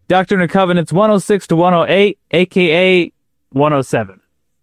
Doctrine and Covenants 106 to 108, aka 107.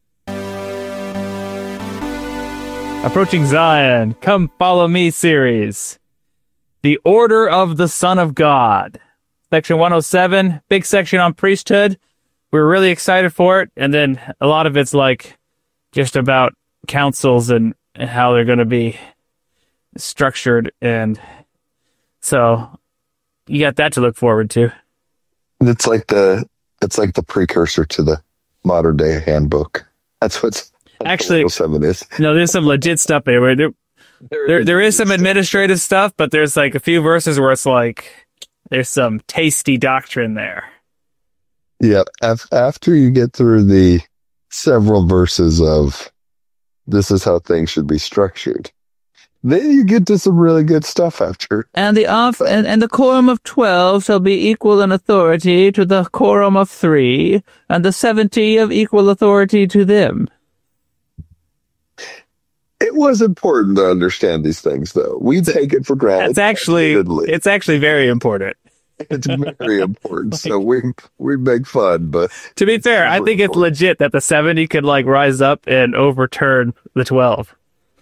Approaching Zion, Come Follow Me series. The Order of the Son of God. Section 107, big section on priesthood. We're really excited for it. And then a lot of it's like just about councils and how they're going to be structured. And so you got that to look forward to. It's like the precursor to the modern day handbook. That's what's actually 7 is. No, there's some legit stuff there. There is some administrative stuff, but there's like a few verses where it's like there's some tasty doctrine there. Yeah, after you get through the several verses of this is how things should be structured, then you get to some really good stuff after. And the quorum of 12 shall be equal in authority to the quorum of 3, and the 70 of equal authority to them. It was important to understand these things, though. We take it for granted. It's actually very important. It's very important. So we make fun, but to be fair, I think it's legit that the 70 could like rise up and overturn the 12.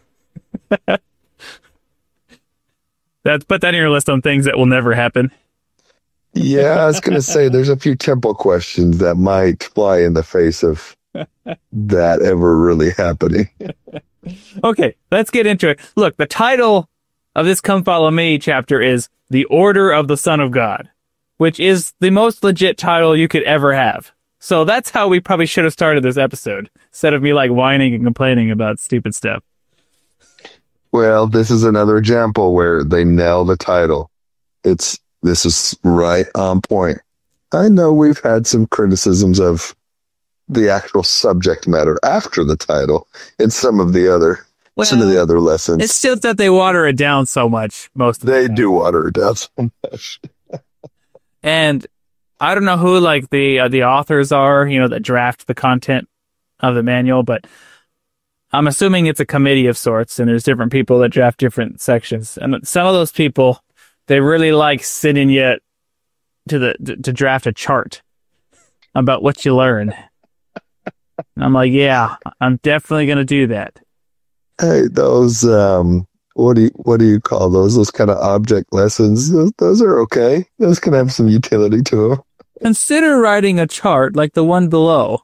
Put that in your list on things that will never happen. Yeah, I was going to say there's a few temple questions that might fly in the face of that ever really happening. Okay, let's get into it. Look, the title of this Come Follow Me chapter is The Order of the Son of God, which is the most legit title you could ever have. So that's how we probably should have started this episode, instead of me like whining and complaining about stupid stuff. Well, this is another example where they nail the title. This is right on point. I know we've had some criticisms of the actual subject matter after the title in some of the other lessons. It's still that they water it down so much. They do water it down so much. And I don't know who like the authors are, that draft the content of the manual, but I'm assuming it's a committee of sorts, and there's different people that draft different sections. And some of those people, they really like sending you to draft a chart about what you learn. And I'm like, yeah, I'm definitely going to do that. Hey, those, what do you call those? Those kind of object lessons. Those are okay. Those can have some utility to them. Consider writing a chart like the one below.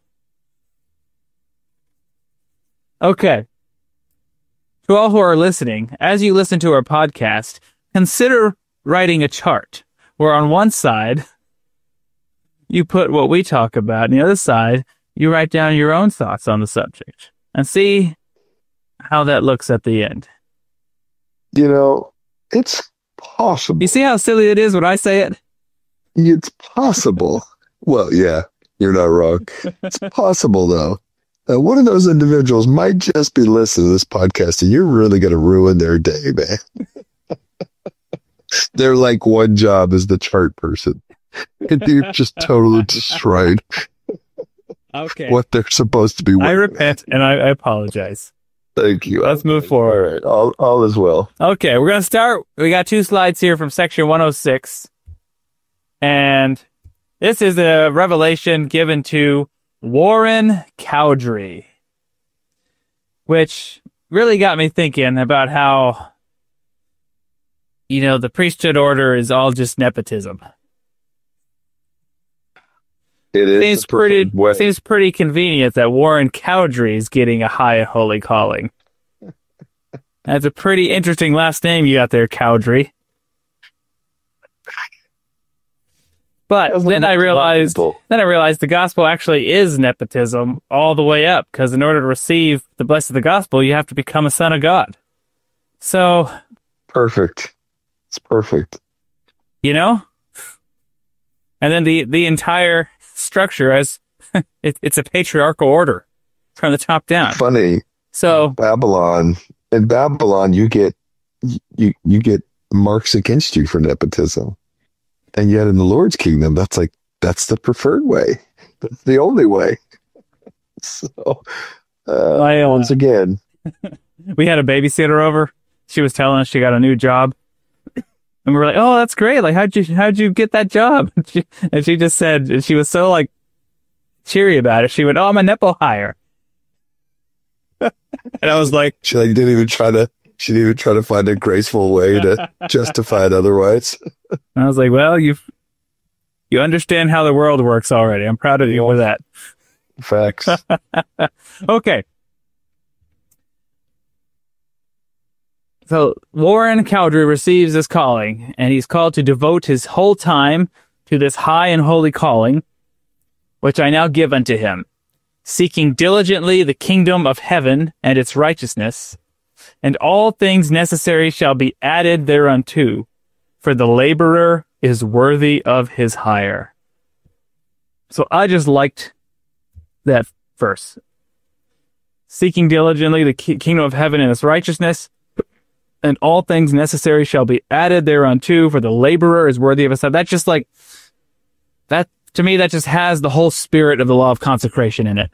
Okay. To all who are listening, as you listen to our podcast, consider writing a chart where on one side you put what we talk about, and the other side you write down your own thoughts on the subject and see how that looks at the end. It's possible. You see how silly it is when I say it? It's possible. Well, yeah, you're not wrong. It's possible, though. One of those individuals might just be listening to this podcast, and you're really going to ruin their day, man. They're like one job as the chart person. And you're just totally destroyed. Okay. What they're supposed to be. I repent and I apologize. Thank you. Let's move forward. All right. All is well. Okay, we're going to start. We got 2 slides here from section 106. And this is a revelation given to Warren Cowdery, which really got me thinking about how, the priesthood order is all just nepotism. It is seems pretty convenient that Warren Cowdery is getting a high and holy calling. That's a pretty interesting last name you got there, Cowdery. But then I realized the gospel actually is nepotism all the way up, because in order to receive the blessing of the gospel, you have to become a son of God. So perfect. It's perfect. And then the entire structure as it's a patriarchal order from the top down. Funny. So in Babylon, you get marks against you for nepotism. And yet in the Lord's kingdom, that's the preferred way. That's the only way. So, once again. We had a babysitter over. She was telling us she got a new job. And we were like, oh, that's great. Like, how'd you get that job? And she just said, she was so like cheery about it. She went, oh, I'm a Nepo hire. And I was like, She didn't even try to find a graceful way to justify it otherwise. I was like, well, you understand how the world works already. I'm proud of you for that. Facts. Okay. So Warren Cowdery receives this calling, and he's called to devote his whole time to this high and holy calling, which I now give unto him, seeking diligently the kingdom of heaven and its righteousness, and all things necessary shall be added thereunto, for the laborer is worthy of his hire. So I just liked that verse. Seeking diligently the kingdom of heaven and its righteousness, and all things necessary shall be added thereunto, for the laborer is worthy of his hire. That's just like, that, to me, that just has the whole spirit of the law of consecration in it.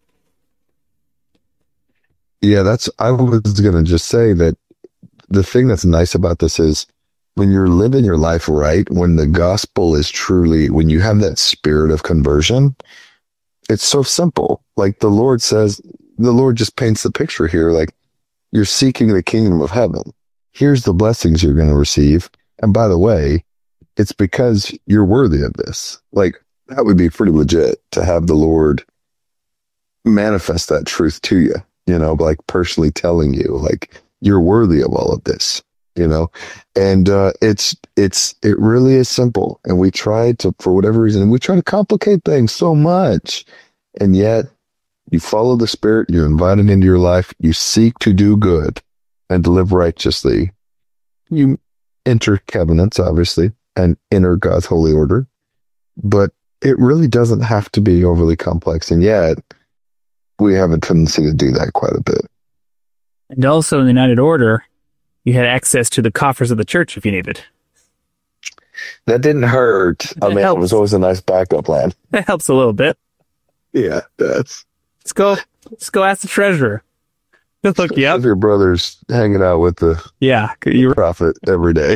Yeah, I was going to just say that the thing that's nice about this is when you're living your life right, when the gospel is truly, when you have that spirit of conversion, it's so simple. Like the Lord just paints the picture here. Like, you're seeking the kingdom of heaven. Here's the blessings you're going to receive. And by the way, it's because you're worthy of this. Like, that would be pretty legit to have the Lord manifest that truth to you, like personally telling you, like, you're worthy of all of this, and it really is simple. And we try to, for whatever reason, we try to complicate things so much. And yet you follow the Spirit, you invite it into your life, you seek to do good and to live righteously. You enter covenants, obviously, and enter God's holy order. But it really doesn't have to be overly complex. And yet we have a tendency to do that quite a bit. And also in the United Order, you had access to the coffers of the church if you needed. That didn't hurt. It was always a nice backup plan. That helps a little bit. Yeah, that's... Let's go ask the treasurer. He'll hook you up. If your brother's hanging out with the prophet every day.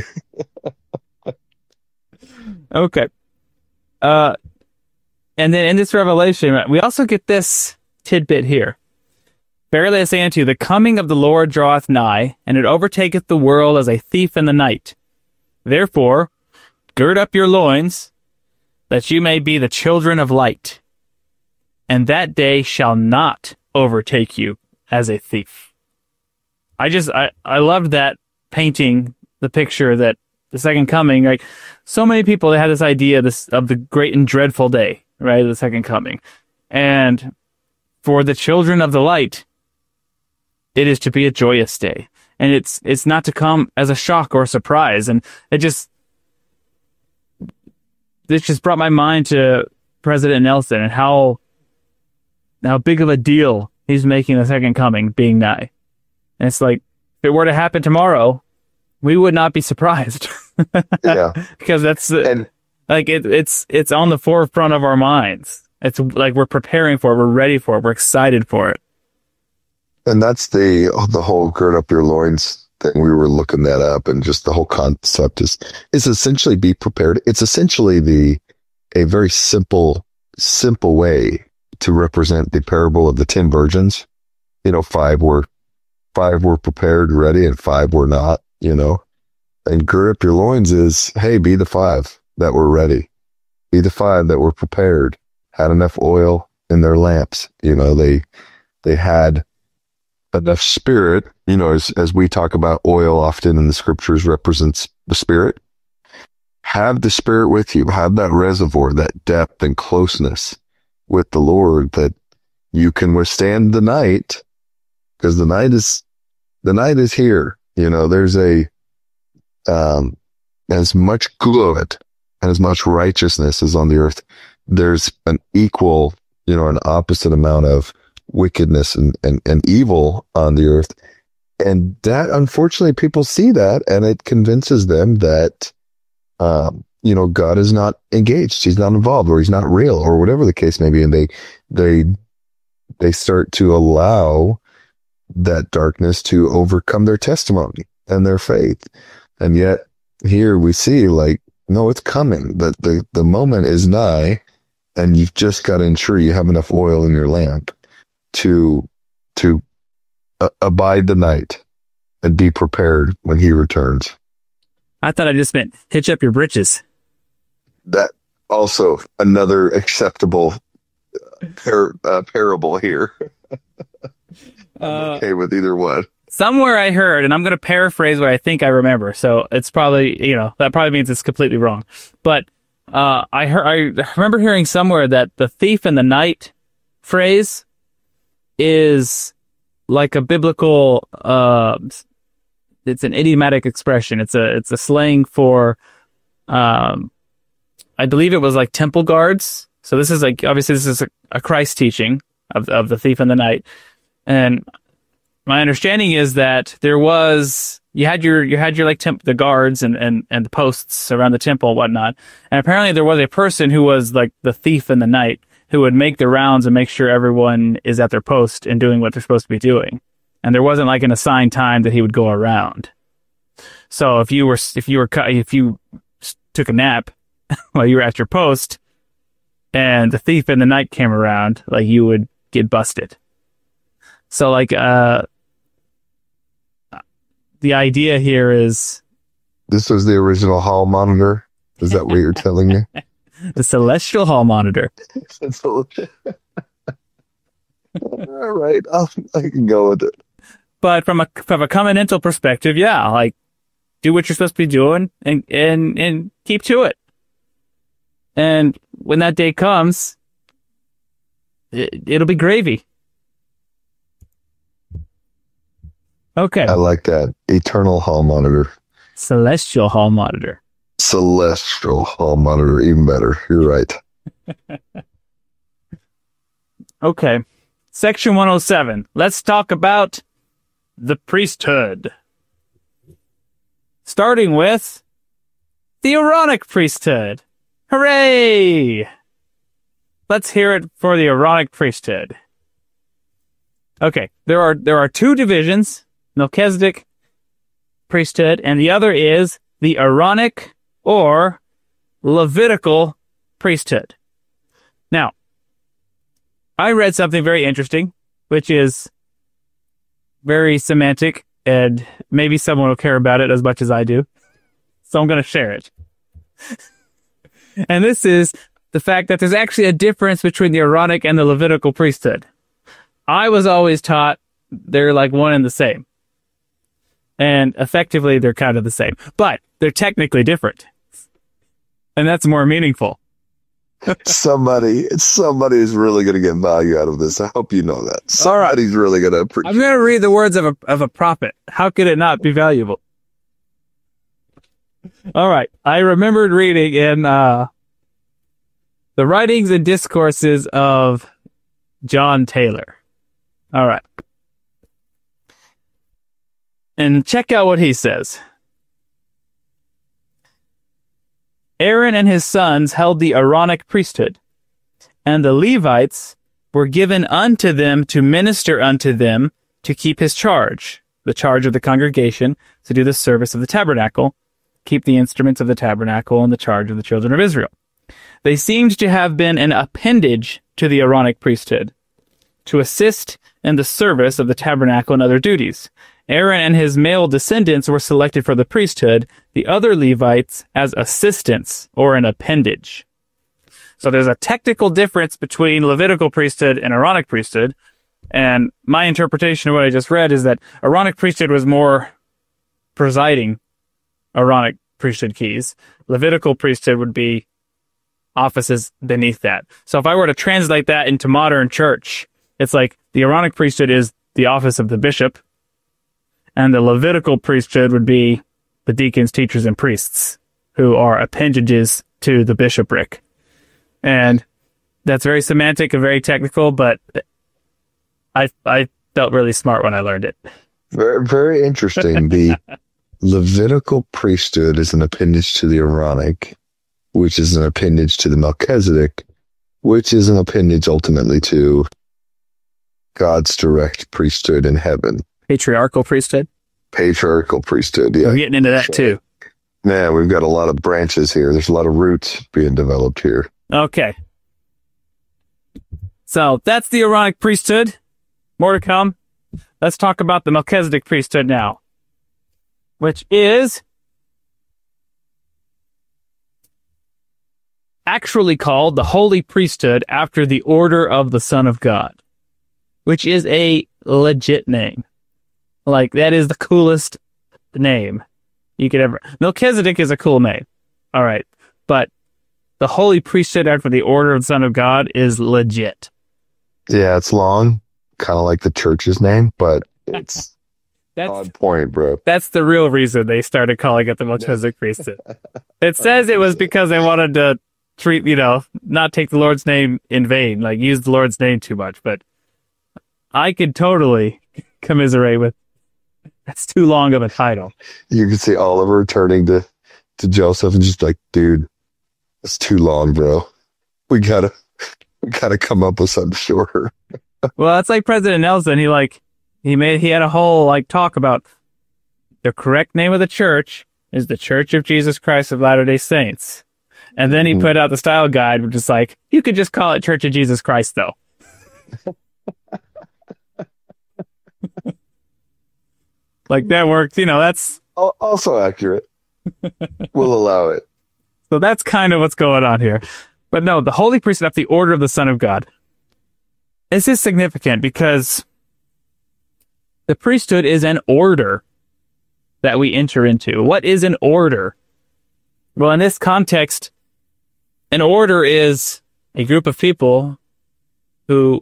Okay. And then in this revelation, we also get this tidbit here. Verily I say unto you, the coming of the Lord draweth nigh, and it overtaketh the world as a thief in the night. Therefore, gird up your loins, that you may be the children of light. And that day shall not overtake you as a thief. I loved that painting, the picture that the second coming, like so many people, they have this idea of the great and dreadful day, right? The second coming. And for the children of the light, it is to be a joyous day. And it's not to come as a shock or a surprise. And this just brought my mind to President Nelson and how big of a deal he's making the second coming being nigh. And it's like, if it were to happen tomorrow, we would not be surprised. Yeah. Because it's on the forefront of our minds. It's like we're preparing for it, we're ready for it, we're excited for it. And that's the whole gird up your loins thing. We were looking that up, and just the whole concept is essentially be prepared. It's essentially a very simple way to represent the parable of the 10 virgins. 5 were prepared, ready, and 5 were not, and gird up your loins is, hey, be the 5 that were ready. Be the 5 that were prepared, had enough oil in their lamps. They had enough spirit, as we talk about, oil often in the scriptures represents the Spirit. Have the Spirit with you, have that reservoir, that depth and closeness with the Lord, that you can withstand the night, because the night is here. There's as much good and as much righteousness as on the earth, there's an equal, an opposite amount of wickedness and evil on the earth. And that, unfortunately, people see that, and it convinces them that, God is not engaged, he's not involved, or he's not real, or whatever the case may be. And they start to allow that darkness to overcome their testimony and their faith. And yet here we see like, no, it's coming. The moment is nigh, and you've just got to ensure you have enough oil in your lamp to abide the night and be prepared when he returns. I thought I just meant hitch up your britches. That also another acceptable parable here. I'm okay with either one. Somewhere I heard, and I'm going to paraphrase what I think I remember, so it's probably, that probably means it's completely wrong. But I remember hearing somewhere that the thief in the night phrase is like a biblical, it's an idiomatic expression. It's a slang for, I believe it was like temple guards. So this is like, obviously this is a Christ teaching of the thief in the night. And my understanding is that there was, you had your like the guards and the posts around the temple and whatnot. And apparently there was a person who was like the thief in the night who would make the rounds and make sure everyone is at their post and doing what they're supposed to be doing. And there wasn't like an assigned time that he would go around. So if you took a nap while you were at your post and the thief in the night came around, like you would get busted. So like, the idea here is... This was the original hall monitor? Is that what you're telling me? The celestial hall monitor. All right, I can go with it. But from a covenantal perspective, yeah, like do what you're supposed to be doing and keep to it. And when that day comes, it'll be gravy. Okay. I like that. Eternal hall monitor. Celestial hall monitor. Celestial hall monitor, even better. You're right. Okay. Section 107. Let's talk about the priesthood. Starting with the Aaronic priesthood. Hooray! Let's hear it for the Aaronic priesthood. Okay, there are two divisions, Melchizedek priesthood, and the other is the Aaronic or Levitical priesthood. Now, I read something very interesting, which is very semantic, and maybe someone will care about it as much as I do. So I'm going to share it. And this is the fact that there's actually a difference between the Aaronic and the Levitical priesthood. I was always taught they're like one and the same. And effectively, they're kind of the same. But they're technically different. And that's more meaningful. Somebody's really going to get value out of this. I hope you know that. Somebody's really going to appreciate it. I'm going to read the words of a prophet. How could it not be valuable? All right. I remembered reading in the writings and discourses of John Taylor. All right. And check out what he says. Aaron and his sons held the Aaronic priesthood, and the Levites were given unto them to minister unto them to keep his charge, the charge of the congregation, to do the service of the tabernacle, keep the instruments of the tabernacle, and the charge of the children of Israel. They seemed to have been an appendage to the Aaronic priesthood, to assist in the service of the tabernacle and other duties. Aaron and his male descendants were selected for the priesthood, the other Levites as assistants or an appendage. So there's a technical difference between Levitical priesthood and Aaronic priesthood, and my interpretation of what I just read is that Aaronic priesthood was more presiding Aaronic priesthood keys. Levitical priesthood would be offices beneath that. So if I were to translate that into modern church, it's like the Aaronic priesthood is the office of the bishop, and the Levitical priesthood would be the deacons, teachers, and priests, who are appendages to the bishopric. And that's very semantic and very technical, but I felt really smart when I learned it. Very, very interesting. The Levitical priesthood is an appendage to the Aaronic, which is an appendage to the Melchizedek, which is an appendage ultimately to God's direct priesthood in heaven. Patriarchal priesthood? Patriarchal priesthood, yeah. We're getting into that too. Man, we've got a lot of branches here. There's a lot of roots being developed here. Okay. So that's the Aaronic priesthood. More to come. Let's talk about the Melchizedek priesthood now, which is actually called the Holy Priesthood after the order of the Son of God, which is a legit name. Like, that is the coolest name you could ever... Melchizedek is a cool name. All right. But the Holy Priesthood after the order of the Son of God is legit. Yeah, it's long, kind of like the church's name, but it's on point, bro. That's the real reason they started calling it the Melchizedek priesthood. It says it was because they wanted to treat, not take the Lord's name in vain, like use the Lord's name too much, but I could totally commiserate with that's too long of a title. You can see Oliver turning to Joseph and just like, dude, it's too long, bro. We gotta come up with something shorter. Well, it's like President Nelson. He had a whole talk about the correct name of the church is the Church of Jesus Christ of Latter-day Saints. And then he put out the style guide, which is like, you could just call it Church of Jesus Christ, though. Like, that works. That's also accurate. We'll allow it. So that's kind of what's going on here. But no, the Holy Priesthood after the order of the Son of God. This is significant because the priesthood is an order that we enter into. What is an order? Well, in this context, an order is a group of people who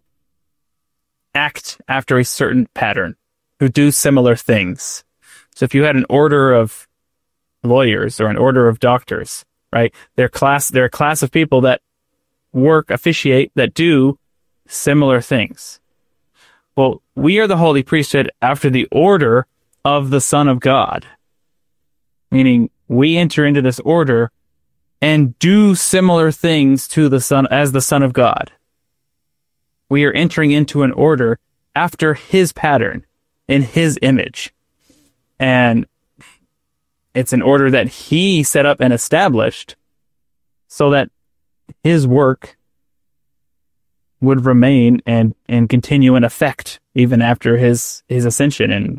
act after a certain pattern, who do similar things. So if you had an order of lawyers or an order of doctors, right? They're a class of people that officiate, that do similar things. Well, we are the Holy Priesthood after the order of the Son of God, meaning we enter into this order and do similar things to the Son as the Son of God. We are entering into an order after his pattern, in his image. And it's an order that he set up and established so that his work would remain and continue in effect even after his ascension. And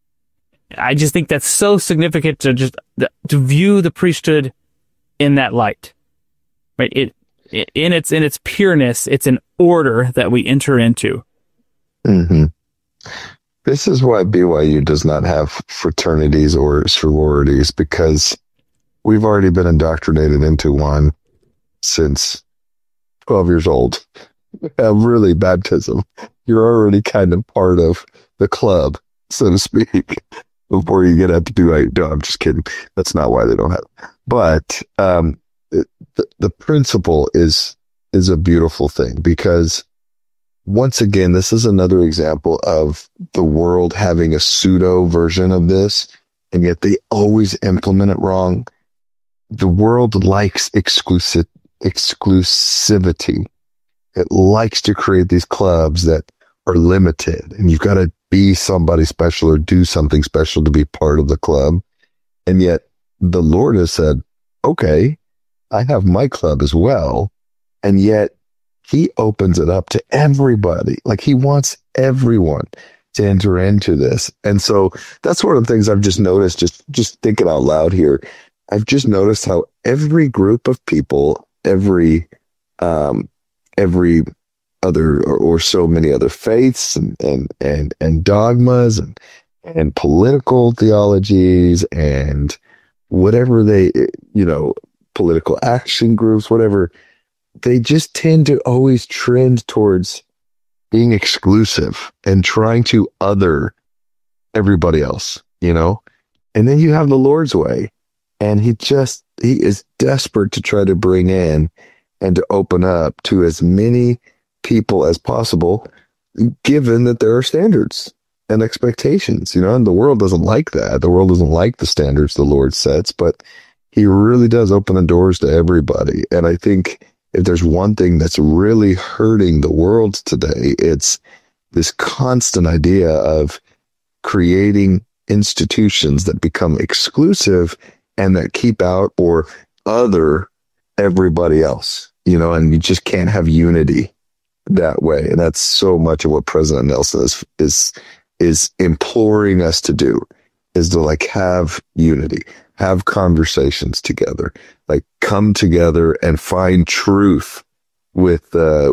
I just think that's so significant to view the priesthood in that light, right? In its pureness, it's an order that we enter into. Mm-hmm. This is why BYU does not have fraternities or sororities, because we've already been indoctrinated into one since 12 years old. Really, baptism. You're already kind of part of the club, so to speak, before you get up to do it. No, I'm just kidding. That's not why they don't have it. But the principle is a beautiful thing, because once again, this is another example of the world having a pseudo version of this, and yet they always implement it wrong. The world likes exclusivity. It likes to create these clubs that are limited, and you've got to be somebody special or do something special to be part of the club. And yet the Lord has said, okay, I have my club as well. And yet he opens it up to everybody. Like, he wants everyone to enter into this. And so that's one of the things I've just noticed, just thinking out loud here. I've just noticed how every group of people, every other or so many other faiths and dogmas and political theologies and whatever they, political action groups, whatever, they just tend to always trend towards being exclusive and trying to other everybody else, and then you have the Lord's way, and he is desperate to try to bring in and to open up to as many people as possible, given that there are standards and expectations, and the world doesn't like that. The world doesn't like the standards the Lord sets, but he really does open the doors to everybody. And I think if there's one thing that's really hurting the world today, it's this constant idea of creating institutions that become exclusive and that keep out or other everybody else, and you just can't have unity that way. And that's so much of what President Nelson is imploring us to do, is to like have unity, have conversations together, like come together and find truth with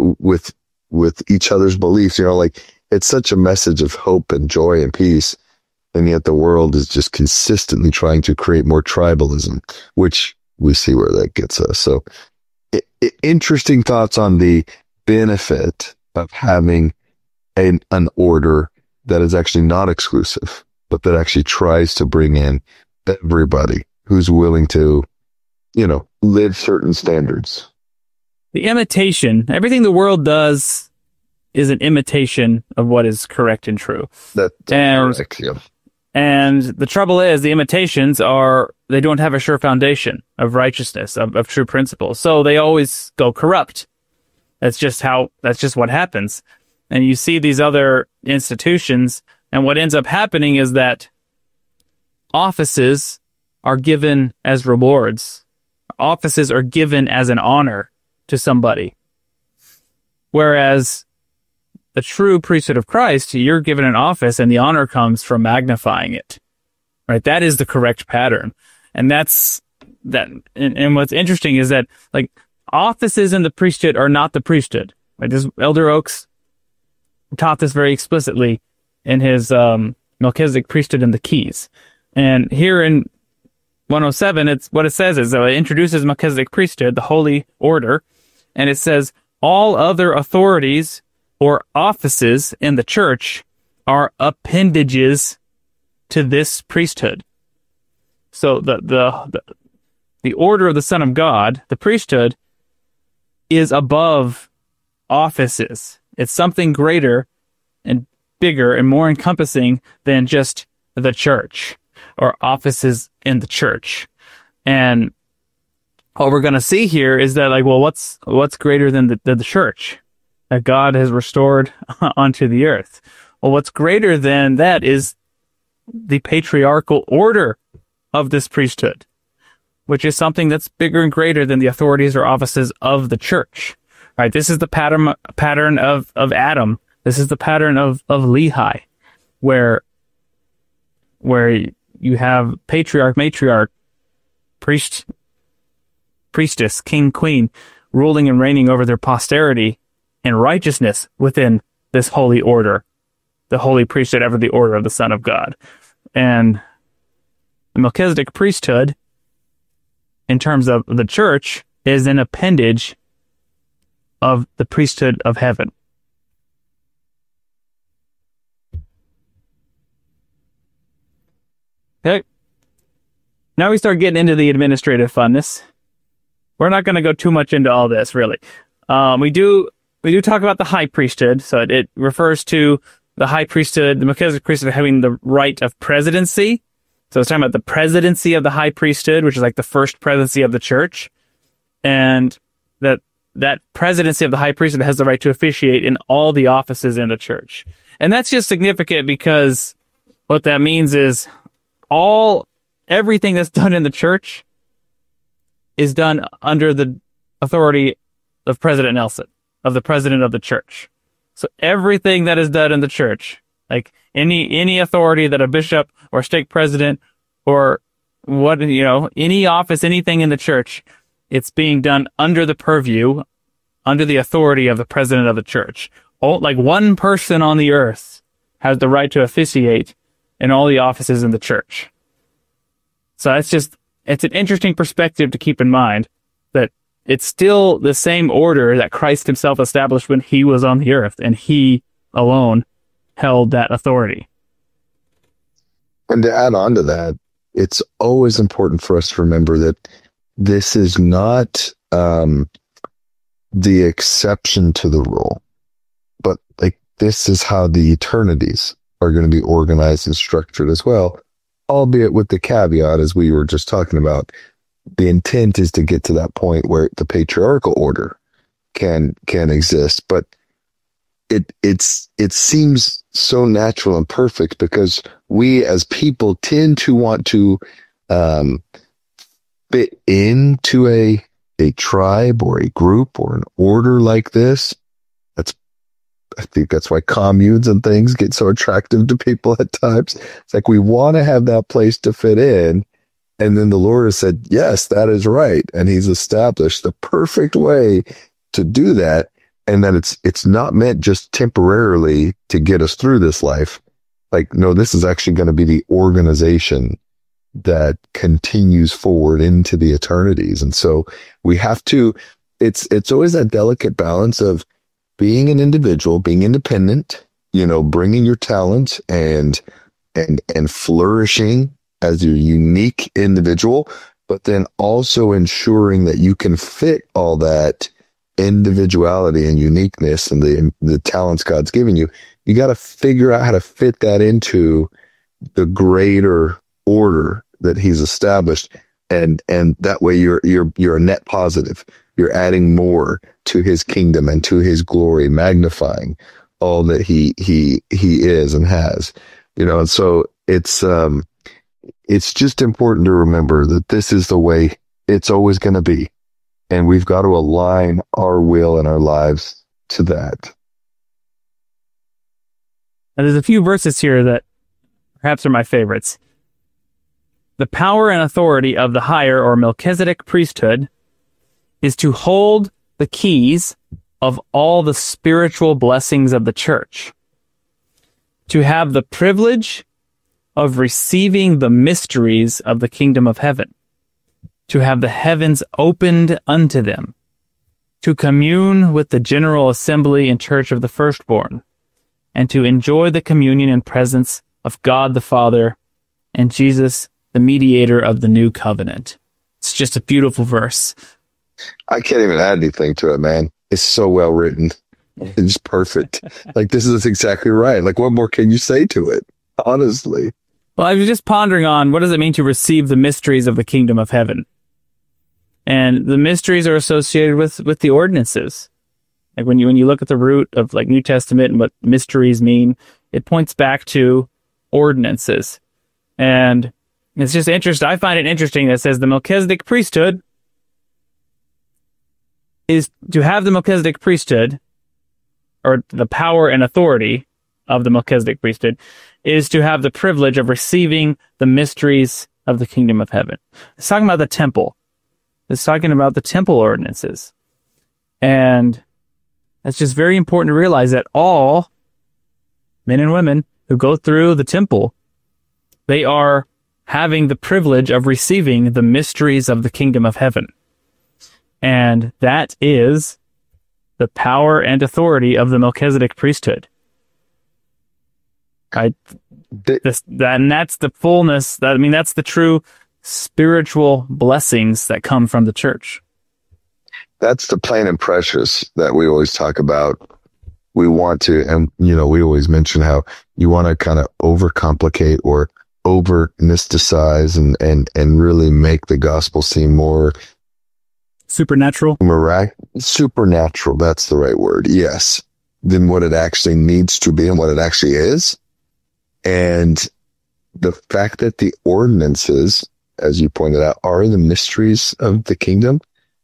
each other's beliefs. Like it's such a message of hope and joy and peace. And yet the world is just consistently trying to create more tribalism, which we see where that gets us. So interesting thoughts on the benefit of having an order that is actually not exclusive, but that actually tries to bring in everybody who's willing to, live certain standards. The imitation, everything the world does is an imitation of what is correct and true. That's correct, yeah. And the trouble is, the imitations they don't have a sure foundation of righteousness, of true principles. So they always go corrupt. That's just what happens. And you see these other institutions, and what ends up happening is that offices are given as rewards. Offices are given as an honor to somebody. Whereas the true priesthood of Christ, you're given an office and the honor comes from magnifying it. Right? That is the correct pattern. And that's that. And what's interesting is that, like, offices in the priesthood are not the priesthood. Right? This Elder Oaks taught this very explicitly in his Melchizedek priesthood and the keys. And here in 107, it's what it says is it introduces Melchizedek priesthood, the holy order, and it says all other authorities or offices in the church are appendages to this priesthood. So the order of the Son of God, the priesthood, is above offices. It's something greater and bigger and more encompassing than just the church or offices in the church. And what we're going to see here is that, like, well, what's greater than the church that God has restored onto the earth? Well, what's greater than that is the patriarchal order of this priesthood, which is something that's bigger and greater than the authorities or offices of the church. Right? This is the pattern of Adam. This is the pattern of Lehi, where you have patriarch, matriarch, priest, priestess, king, queen, ruling and reigning over their posterity in righteousness within this holy order, the holy priesthood ever the order of the Son of God. And the Melchizedek priesthood, in terms of the church, is an appendage of the priesthood of heaven. Okay. Now we start getting into the administrative funness. We're not going to go too much into all this, really. We do talk about the high priesthood. So it refers to the high priesthood, the Melchizedek priesthood, having the right of presidency. So it's talking about the presidency of the high priesthood, which is like the first presidency of the church. And that presidency of the high priesthood has the right to officiate in all the offices in the church. And that's just significant because what that means is everything that's done in the church is done under the authority of President Nelson, of the president of the church. So everything that is done in the church, like any authority that a bishop or stake president or any office, anything in the church, it's being done under the purview, under the authority of the president of the church. Like one person on the earth has the right to officiate in all the offices in the church. So it's an interesting perspective to keep in mind that it's still the same order that Christ himself established when he was on the earth, and he alone held that authority. And to add on to that, it's always important for us to remember that this is not the exception to the rule, but like this is how the eternities are going to be organized and structured as well, albeit with the caveat, as we were just talking about, the intent is to get to that point where the patriarchal order can exist. But it seems so natural and perfect because we as people tend to want to fit into a tribe or a group or an order like this. I think that's why communes and things get so attractive to people at times. It's like we want to have that place to fit in. And then the Lord has said, yes, that is right. And he's established the perfect way to do that. And that it's not meant just temporarily to get us through this life. Like, no, this is actually going to be the organization that continues forward into the eternities. And so we have to, it's always that delicate balance of being an individual, being independent, bringing your talents and flourishing as your unique individual, but then also ensuring that you can fit all that individuality and uniqueness and the talents God's given you. You got to figure out how to fit that into the greater order that he's established. And that way you're a net positive. You're adding more to his kingdom and to his glory, magnifying all that he is and has, and so it's just important to remember that this is the way it's always going to be. And we've got to align our will and our lives to that. Now, there's a few verses here that perhaps are my favorites. The power and authority of the higher or Melchizedek priesthood is to hold the keys of all the spiritual blessings of the church, to have the privilege of receiving the mysteries of the kingdom of heaven, to have the heavens opened unto them, to commune with the general assembly and church of the firstborn, and to enjoy the communion and presence of God the Father and Jesus, the mediator of the new covenant. It's just a beautiful verse. I can't even add anything to it, man. It's so well written. It's perfect. Like, this is exactly right. Like, what more can you say to it? Honestly. Well, I was just pondering on what does it mean to receive the mysteries of the kingdom of heaven? And the mysteries are associated with the ordinances. Like when you look at the root of like New Testament and what mysteries mean, it points back to ordinances. And it's just interesting. I find it interesting that it says the Melchizedek priesthood is to have the Melchizedek priesthood, or the power and authority of the Melchizedek priesthood, is to have the privilege of receiving the mysteries of the kingdom of heaven. It's talking about the temple. It's talking about the temple ordinances. And it's just very important to realize that all men and women who go through the temple, they are having the privilege of receiving the mysteries of the kingdom of heaven. And that is the power and authority of the Melchizedek priesthood. Right? And that's the fullness. That's the true spiritual blessings that come from the church. That's the plain and precious that we always talk about. We want to, and we always mention how you want to kind of overcomplicate or over mysticize and really make the gospel seem more supernatural. Supernatural. That's the right word. Yes. Than what it actually needs to be and what it actually is. And the fact that the ordinances, as you pointed out, are the mysteries of the kingdom.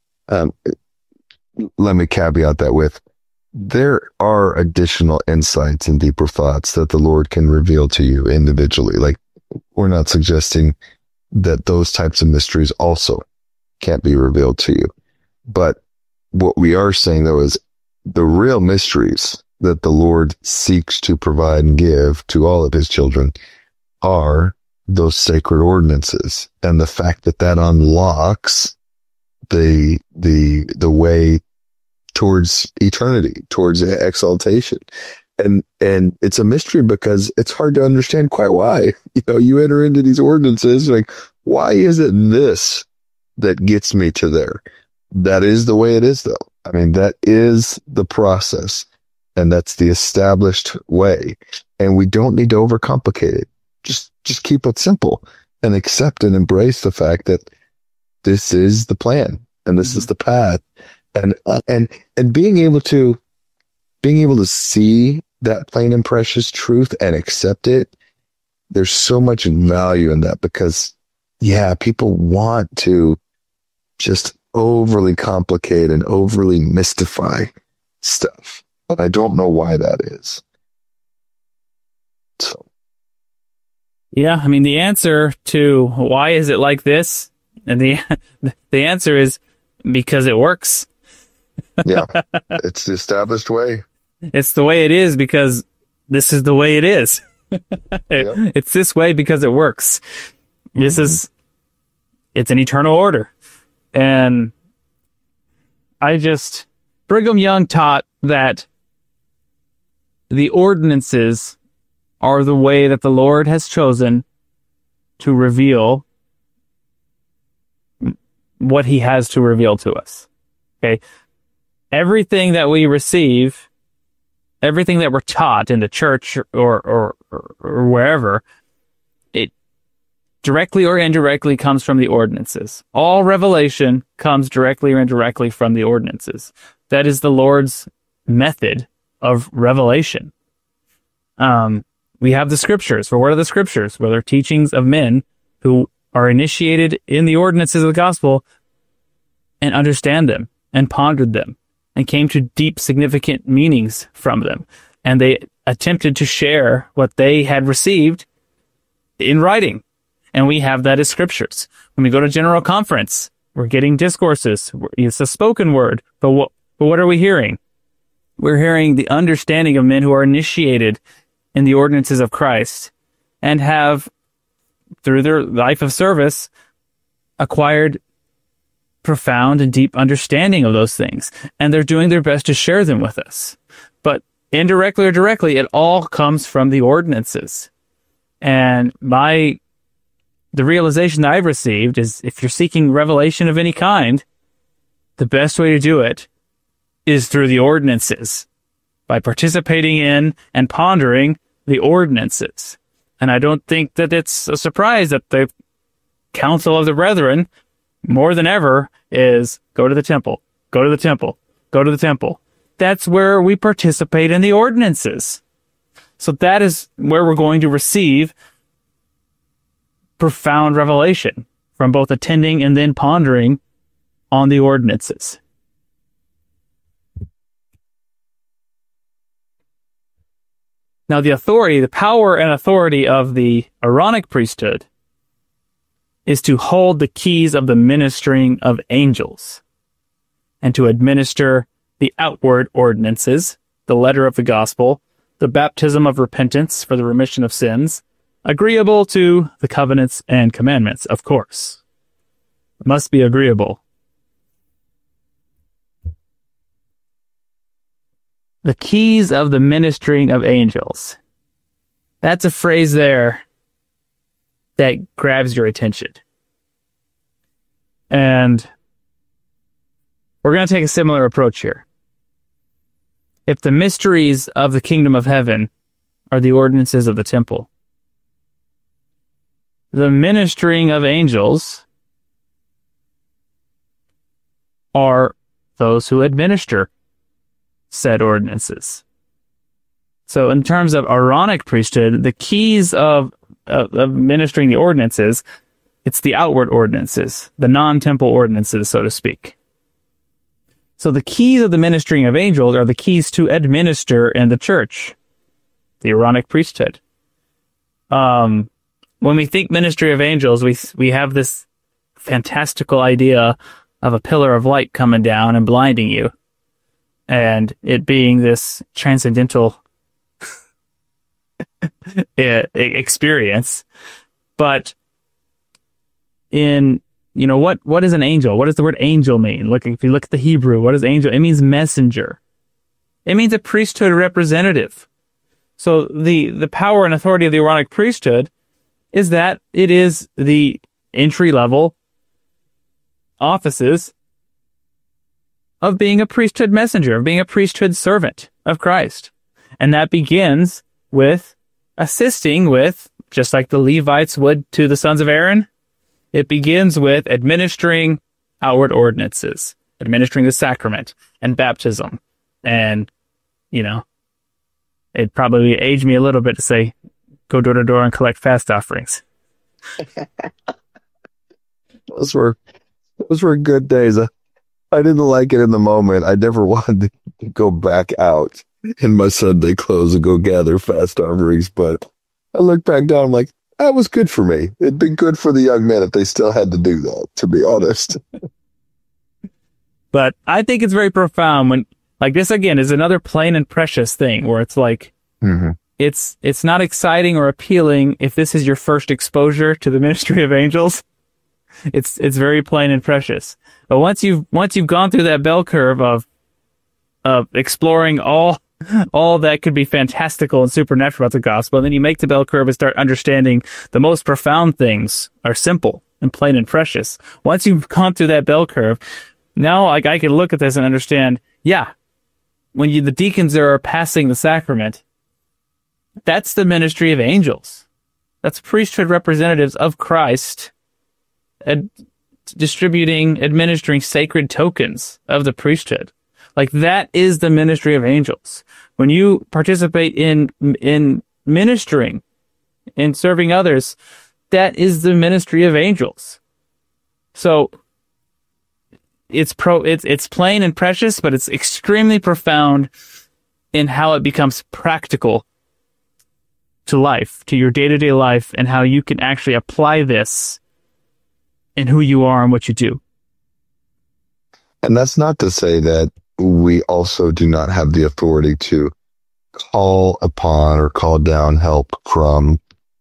Let me caveat that with, there are additional insights and deeper thoughts that the Lord can reveal to you individually. Like, we're not suggesting that those types of mysteries also can't be revealed to you. But what we are saying, though, is the real mysteries that the Lord seeks to provide and give to all of his children are those sacred ordinances. And the fact that that unlocks the way towards eternity, towards exaltation. And it's a mystery because it's hard to understand quite why. You enter into these ordinances, like, why is it this that gets me to there? That is the way it is, though. That is the process, and that's the established way. And we don't need to overcomplicate it. Just keep it simple and accept and embrace the fact that this is the plan and this is the path. And being able to see that plain and precious truth and accept it, there's so much value in that because, people want to just overly complicate and overly mystify stuff. But I don't know why that is. So. Yeah, I mean, the answer to why is it like this, and the answer is because it works. Yeah, it's the established way. It's the way it is because this is the way it is. It's this way because it works. It's an eternal order. And Brigham Young taught that the ordinances are the way that the Lord has chosen to reveal what he has to reveal to us. Okay? Everything that we receive, everything that we're taught in the church or wherever, it directly or indirectly comes from the ordinances. All revelation comes directly or indirectly from the ordinances. That is the Lord's method of revelation. We have the scriptures. For what are the scriptures? Well, they're teachings of men who are initiated in the ordinances of the gospel and understand them and pondered them and came to deep, significant meanings from them. And they attempted to share what they had received in writing. And we have that as scriptures. When we go to General Conference, we're getting discourses. It's a spoken word. But what are we hearing? We're hearing the understanding of men who are initiated in the ordinances of Christ and have, through their life of service, acquired profound and deep understanding of those things. And they're doing their best to share them with us. But indirectly or directly, it all comes from the ordinances. And the realization that I've received is if you're seeking revelation of any kind, the best way to do it is through the ordinances, by participating in and pondering the ordinances. And I don't think that it's a surprise that the Council of the Brethren, more than ever, is go to the temple, go to the temple, go to the temple. That's where we participate in the ordinances. So that is where we're going to receive profound revelation from both attending and then pondering on the ordinances. Now, the power and authority of the Aaronic priesthood is to hold the keys of the ministering of angels and to administer the outward ordinances, the letter of the gospel, the baptism of repentance for the remission of sins, agreeable to the covenants and commandments, of course. It must be agreeable. The keys of the ministering of angels. That's a phrase there that grabs your attention. And we're going to take a similar approach here. If the mysteries of the kingdom of heaven are the ordinances of the temple, the ministering of angels are those who administer said ordinances. So in terms of Aaronic priesthood, the keys of ministering the ordinances, it's the outward ordinances, the non-temple ordinances, so to speak. So the keys of the ministering of angels are the keys to administer in the church, the Aaronic priesthood. When we think ministry of angels, we have this fantastical idea of a pillar of light coming down and blinding you, and it being this transcendental experience. But what is an angel? What does the word angel mean? If you look at the Hebrew, what is angel? It means messenger. It means a priesthood representative. So the power and authority of the Aaronic priesthood is that it is the entry-level offices of being a priesthood messenger, of being a priesthood servant of Christ. And that begins with assisting with, just like the Levites would to the sons of Aaron, it begins with administering outward ordinances, administering the sacrament and baptism. And, it'd probably age me a little bit to say, go door to door and collect fast offerings. Those were Those were good days. I didn't like it in the moment. I never wanted to go back out in my Sunday clothes and go gather fast offerings. But I look back down, I'm like, that was good for me. It'd been good for the young men if they still had to do that, to be honest. But I think it's very profound when, like, this again is another plain and precious thing where it's like, it's not exciting or appealing if this is your first exposure to the ministry of angels. It's very plain and precious. But once you've gone through that bell curve of exploring all that could be fantastical and supernatural about the gospel, and then you make the bell curve and start understanding the most profound things are simple and plain and precious. Once you've gone through that bell curve, now like I can look at this and understand, when the deacons are passing the sacrament, that's the ministry of angels. That's priesthood representatives of Christ administering sacred tokens of the priesthood. Like, that is the ministry of angels. When you participate in ministering, in serving others, that is the ministry of angels. So it's plain and precious, but it's extremely profound in how it becomes practical to life, to your day-to-day life, and how you can actually apply this in who you are and what you do. And that's not to say that we also do not have the authority to call upon or call down help from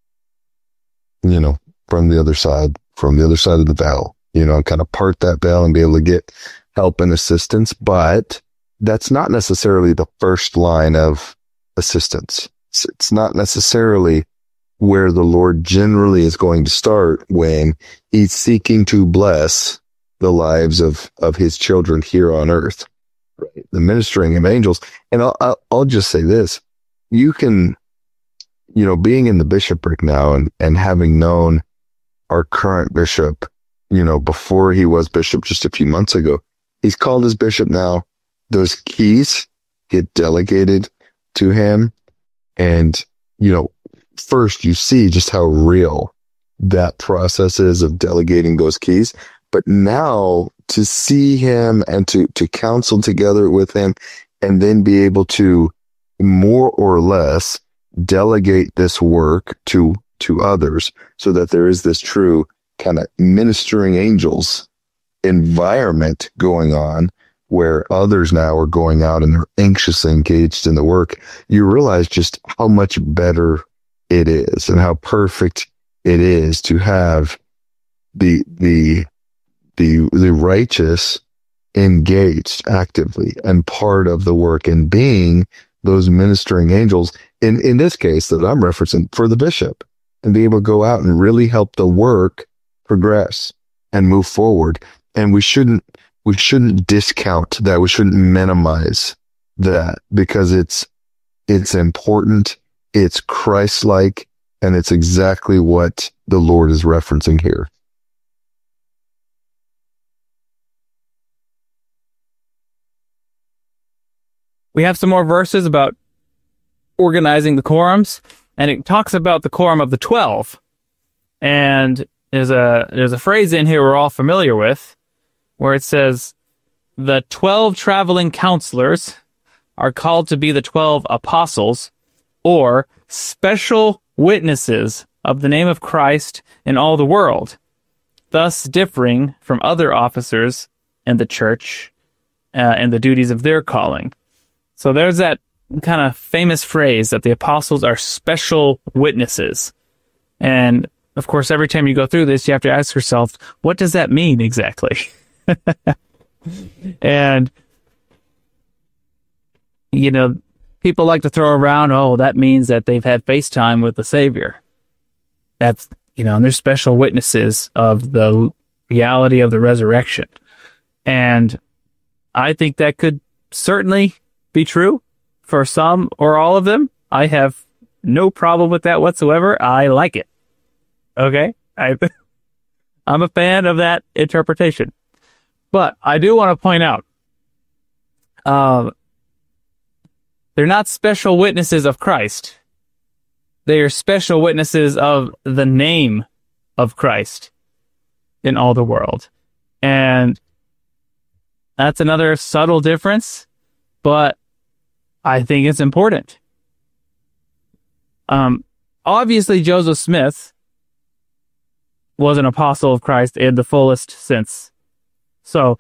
the other side of the bell, kind of part that bell and be able to get help and assistance. But that's not necessarily the first line of assistance. It's not necessarily where the Lord generally is going to start when he's seeking to bless the lives of his children here on earth. Right. The ministering of angels. And I'll just say this. You can, being in the bishopric now and having known our current bishop, before he was bishop just a few months ago, he's called as bishop now. Those keys get delegated to him. And, first you see just how real that process is of delegating those keys. But now to see him and to counsel together with him and then be able to more or less delegate this work to others so that there is this true kind of ministering angels environment going on where others now are going out and they're anxiously engaged in the work, you realize just how much better it is and how perfect it is to have the righteous engaged actively and part of the work and being those ministering angels in this case that I'm referencing for the bishop, and be able to go out and really help the work progress and move forward. And we shouldn't discount that. We shouldn't minimize that because it's important. It's Christ-like, and it's exactly what the Lord is referencing here. We have some more verses about organizing the quorums, and it talks about the quorum of the 12. And there's a phrase in here we're all familiar with, where it says, the 12 traveling counselors are called to be the 12 apostles, or special witnesses of the name of Christ in all the world, thus differing from other officers in the church and the duties of their calling. So there's that kind of famous phrase that the apostles are special witnesses. And of course, every time you go through this, you have to ask yourself, what does that mean exactly? And, people like to throw around, that means that they've had FaceTime with the Savior. That's, and they're special witnesses of the reality of the resurrection. And I think that could certainly be true for some or all of them. I have no problem with that whatsoever. I like it. Okay? I'm a fan of that interpretation. But I do want to point out, they're not special witnesses of Christ. They are special witnesses of the name of Christ in all the world. And that's another subtle difference, but I think it's important. Obviously, Joseph Smith was an apostle of Christ in the fullest sense. So,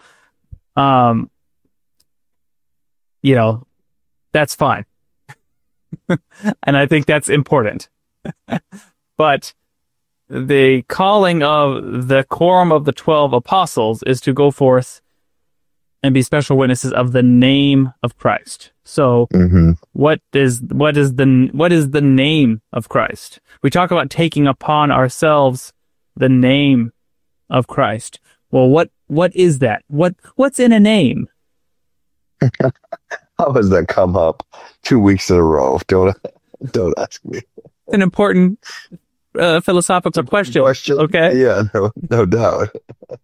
that's fine. And I think that's important. But the calling of the quorum of the 12 apostles is to go forth and be special witnesses of the name of Christ. So, what is the name of Christ? We talk about taking upon ourselves the name of Christ. Well, what is that? What's in a name? How has that come up 2 weeks in a row? Don't ask me. It's an important philosophical question. Okay. Yeah, no doubt.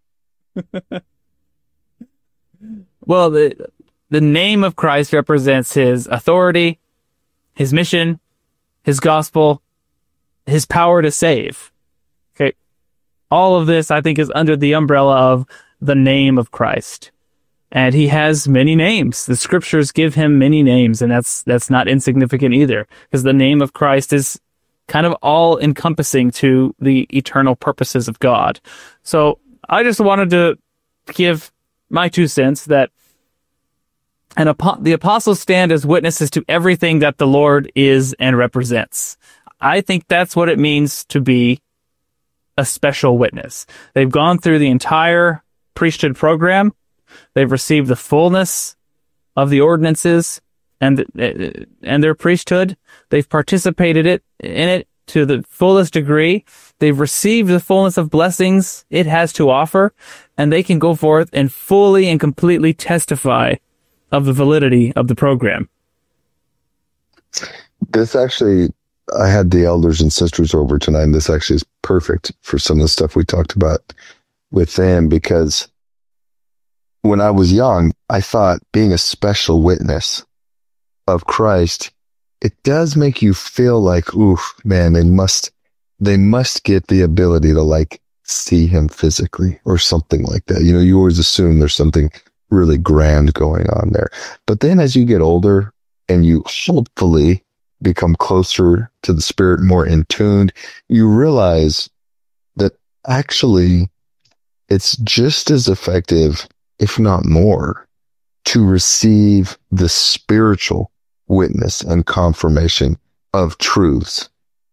Well, the name of Christ represents his authority, his mission, his gospel, his power to save. Okay. All of this, I think, is under the umbrella of the name of Christ. And he has many names. The scriptures give him many names, and that's not insignificant either, because the name of Christ is kind of all encompassing to the eternal purposes of God. So I just wanted to give my 2 cents that the apostles stand as witnesses to everything that the Lord is and represents. I think that's what it means to be a special witness. They've gone through the entire priesthood program. They've received the fullness of the ordinances and their priesthood. They've participated in it to the fullest degree. They've received the fullness of blessings it has to offer, and they can go forth and fully and completely testify of the validity of the program. This actually, I had the elders and sisters over tonight, and this actually is perfect for some of the stuff we talked about with them, because when I was young, I thought being a special witness of Christ, it does make you feel like, oof, man, they must get the ability to see him physically or something like that. You always assume there's something really grand going on there. But then as you get older and you hopefully become closer to the Spirit, more in tune, you realize that actually it's just as effective, if not more, to receive the spiritual witness and confirmation of truths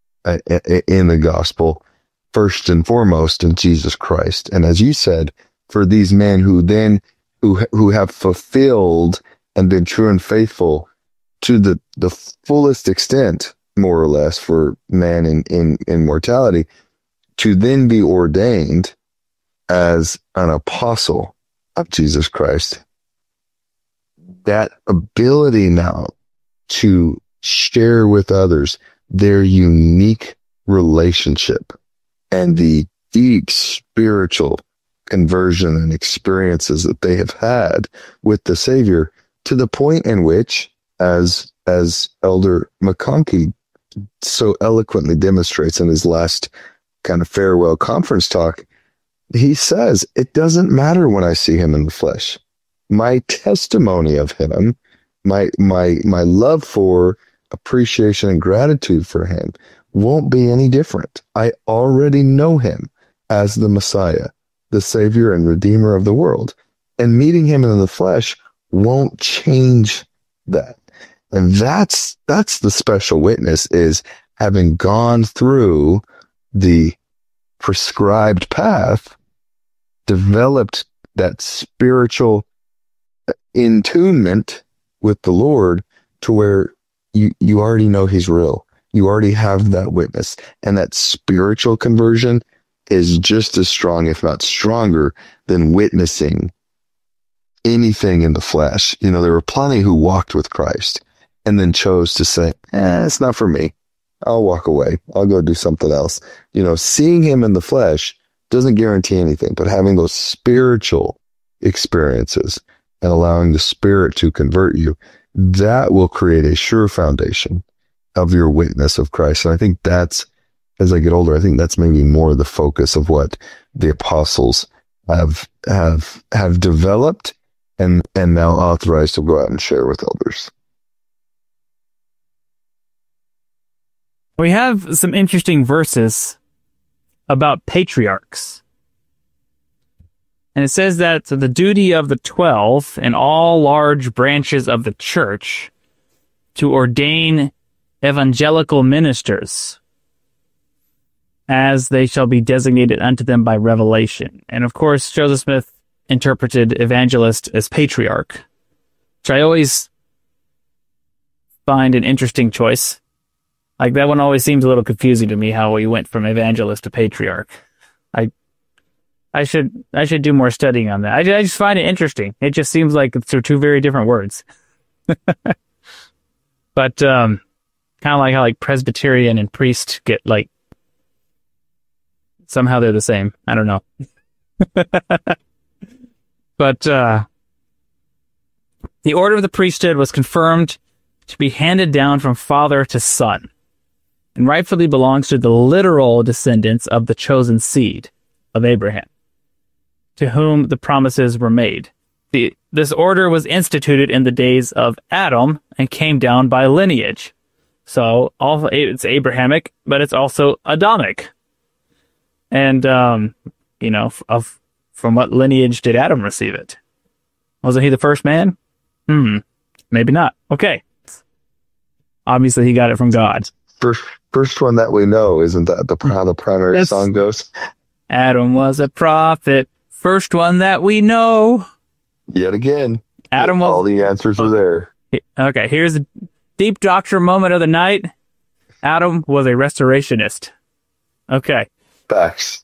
in the gospel, first and foremost in Jesus Christ. And as you said, for these men who have fulfilled and been true and faithful to the fullest extent, more or less, for man in mortality, to then be ordained as an apostle of Jesus Christ. That ability now to share with others their unique relationship and the deep spiritual conversion and experiences that they have had with the Savior, to the point in which, as Elder McConkie so eloquently demonstrates in his last kind of farewell conference talk, he says, it doesn't matter when I see him in the flesh. My testimony of him, my love for, appreciation and gratitude for him won't be any different. I already know him as the Messiah, the Savior and Redeemer of the world. And meeting him in the flesh won't change that. And that's the special witness, is having gone through the prescribed path, developed that spiritual intunement with the Lord to where you already know he's real. You already have that witness. And that spiritual conversion is just as strong, if not stronger, than witnessing anything in the flesh. There were plenty who walked with Christ and then chose to say, it's not for me. I'll walk away. I'll go do something else. Seeing him in the flesh doesn't guarantee anything, but having those spiritual experiences and allowing the Spirit to convert you, that will create a sure foundation of your witness of Christ. And I think that's, as I get older, I think that's maybe more the focus of what the apostles have developed and now authorized to go out and share with elders. We have some interesting verses about patriarchs. And it says that the duty of the 12 and all large branches of the church to ordain evangelical ministers as they shall be designated unto them by revelation. And of course, Joseph Smith interpreted evangelist as patriarch, which I always find an interesting choice. Like, that one always seems a little confusing to me, how he went from evangelist to patriarch. I should do more studying on that. I just find it interesting. It just seems like they're two very different words. But kind of like how like Presbyterian and priest get like somehow they're the same. I don't know. But the order of the priesthood was confirmed to be handed down from father to son, and rightfully belongs to the literal descendants of the chosen seed of Abraham, to whom the promises were made. This order was instituted in the days of Adam and came down by lineage. So it's Abrahamic, but it's also Adamic. And, from what lineage did Adam receive it? Wasn't he the first man? Maybe not. Okay. Obviously, he got it from God. First one that we know, isn't that how the primary song goes? Adam was a prophet. First one that we know. Yet again. Adam was, all the answers are there. Okay, here's a deep doctor moment of the night. Adam was a restorationist. Okay. Facts.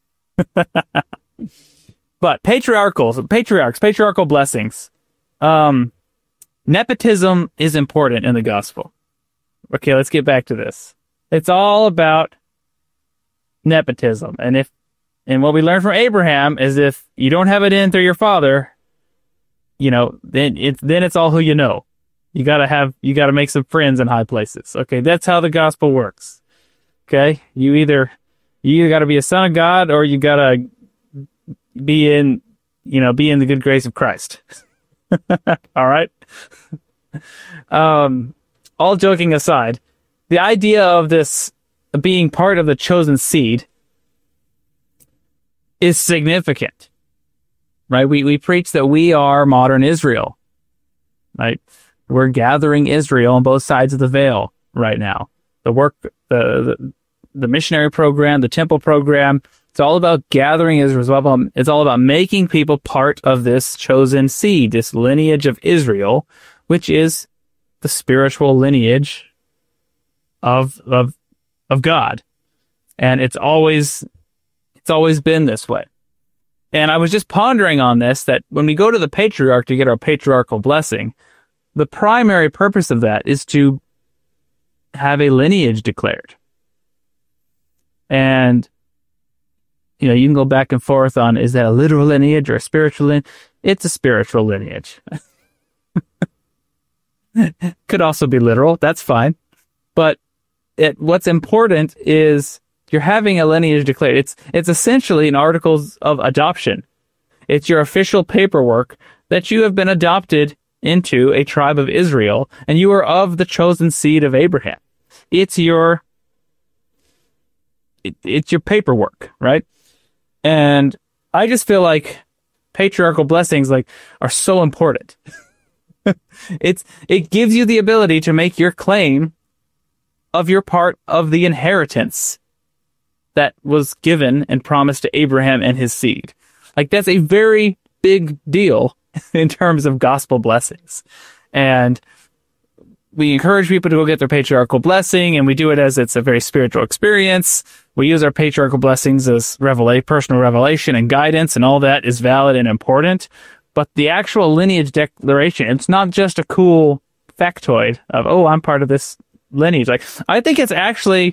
But patriarchal blessings. Nepotism is important in the gospel. Okay, let's get back to this. It's all about nepotism. And what we learned from Abraham is if you don't have it in through your father, then it's all who you know. You gotta make some friends in high places. Okay, that's how the gospel works. Okay, you either gotta be a son of God or you gotta be in the good grace of Christ. All right. All joking aside, the idea of this being part of the chosen seed is significant, right? We preach that we are modern Israel, right? We're gathering Israel on both sides of the veil right now. The work, the missionary program, the temple program, it's all about gathering Israel. It's all about making people part of this chosen seed, this lineage of Israel, which is the spiritual lineage of God. And it's always been this way. And I was just pondering on this, that when we go to the patriarch to get our patriarchal blessing, the primary purpose of that is to have a lineage declared. And, you can go back and forth on, is that a literal lineage or a spiritual lineage? It's a spiritual lineage. Could also be literal. That's fine. But what's important is you're having a lineage declared. It's essentially an articles of adoption. It's your official paperwork that you have been adopted into a tribe of Israel, and you are of the chosen seed of Abraham. It's your paperwork, right? And I just feel like patriarchal blessings are so important. It gives you the ability to make your claim of your part of the inheritance that was given and promised to Abraham and his seed. That's a very big deal in terms of gospel blessings. And we encourage people to go get their patriarchal blessing, and we do it as it's a very spiritual experience. We use our patriarchal blessings as personal revelation and guidance, and all that is valid and important. But the actual lineage declaration, it's not just a cool factoid of, oh, I'm part of this lineage. I think it's actually,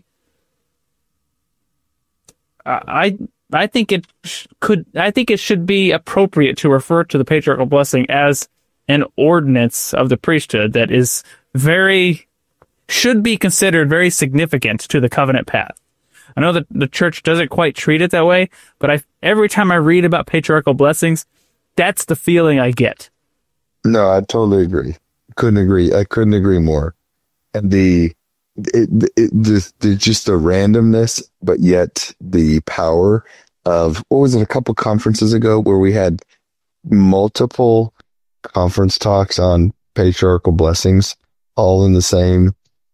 I think it should be appropriate to refer to the patriarchal blessing as an ordinance of the priesthood that should be considered very significant to the covenant path. I know that the church doesn't quite treat it that way, but every time I read about patriarchal blessings, that's the feeling I get. No, I totally agree. I couldn't agree more. And just the randomness, but yet the power of, what was it, a couple conferences ago where we had multiple conference talks on patriarchal blessings, all in the same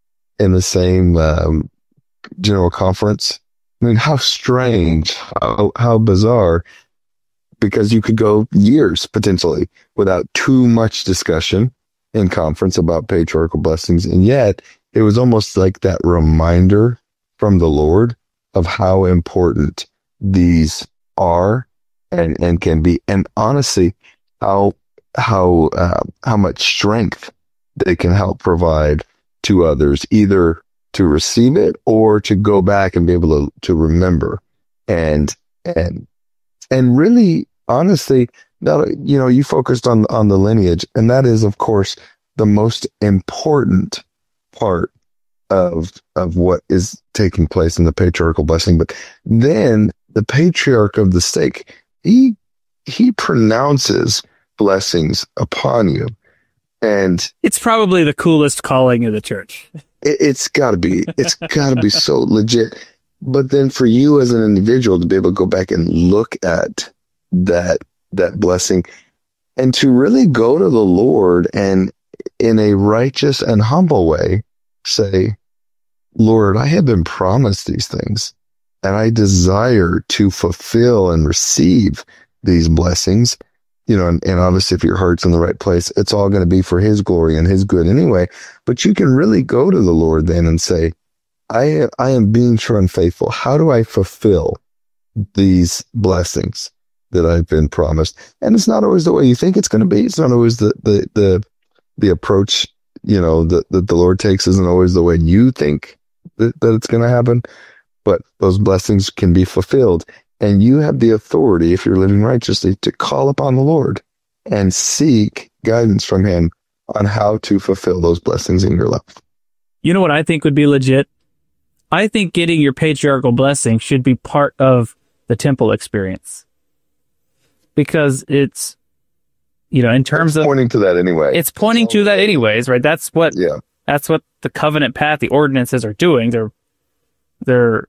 general conference. I mean, how strange, how bizarre, because you could go years potentially without too much discussion in conference about patriarchal blessings. And yet it was almost like that reminder from the Lord of how important these are and can be. And honestly, how much strength they can help provide to others, either to receive it or to go back and be able to remember. And really, honestly, now, you focused on the lineage, and that is, of course, the most important part of what is taking place in the patriarchal blessing. But then the patriarch of the stake, he pronounces blessings upon you. And it's probably the coolest calling of the church. It's gotta be so legit. But then for you as an individual to be able to go back and look at that blessing and to really go to the Lord and in a righteous and humble way say, Lord, I have been promised these things and I desire to fulfill and receive these blessings. And obviously if your heart's in the right place, it's all going to be for his glory and his good anyway. But you can really go to the Lord then and say, I am being true and faithful. How do I fulfill these blessings that I've been promised? And it's not always the way you think it's going to be. It's not always the approach, that the Lord takes isn't always the way you think that it's going to happen. But those blessings can be fulfilled. And you have the authority, if you're living righteously, to call upon the Lord and seek guidance from him on how to fulfill those blessings in your life. You know what I think would be legit? I think getting your patriarchal blessing should be part of the temple experience. Because it's, in terms of pointing to that anyway. It's pointing to that anyways, right? That's what the covenant path, the ordinances are doing. They're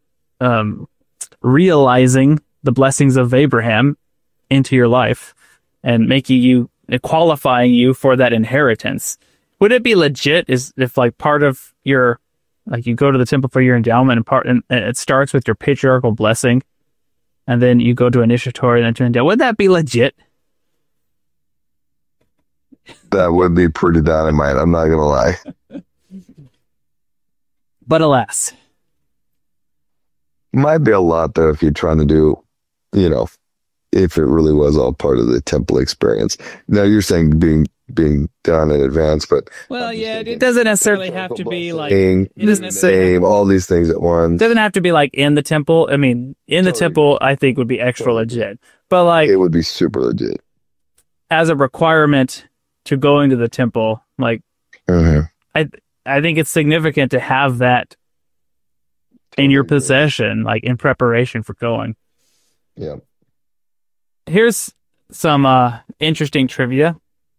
realizing the blessings of Abraham into your life and qualifying you for that inheritance. Would it be legit if like part of your, like you go to the temple for your endowment and it starts with your patriarchal blessing and then you go to initiatory and then to endowment? Would that be legit? That would be pretty dynamite. I'm not going to lie. But alas. Might be a lot though if you're trying to do, if it really was all part of the temple experience. Now you're saying being done in advance, but it doesn't necessarily have to be like all these things at once. It doesn't have to be like in the temple. I mean, in the temple, I think would be extra legit, but like it would be super legit as a requirement to going to the temple. Like, I think it's significant to have that in your possession, like in preparation for going. Yeah. Here's some interesting trivia.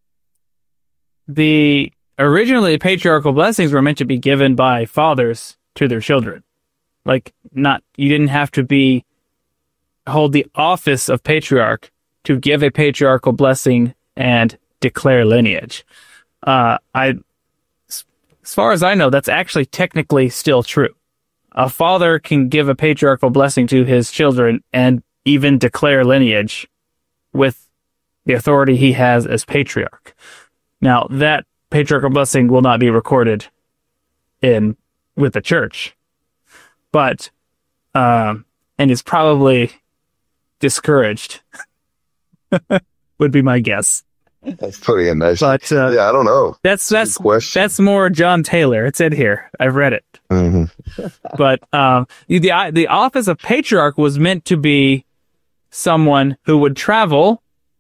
Originally, patriarchal blessings were meant to be given by fathers to their children. Like, you didn't have to hold the office of patriarch to give a patriarchal blessing and declare lineage. As far as I know, that's actually technically still true. A father can give a patriarchal blessing to his children and even declare lineage with the authority he has as patriarch. Now, that patriarchal blessing will not be recorded with the church, but and is probably discouraged. Would be my guess. That's pretty nice. But I don't know. That's more John Taylor. It's in here. I've read it. Mm-hmm. But the office of patriarch was meant to be someone who would travel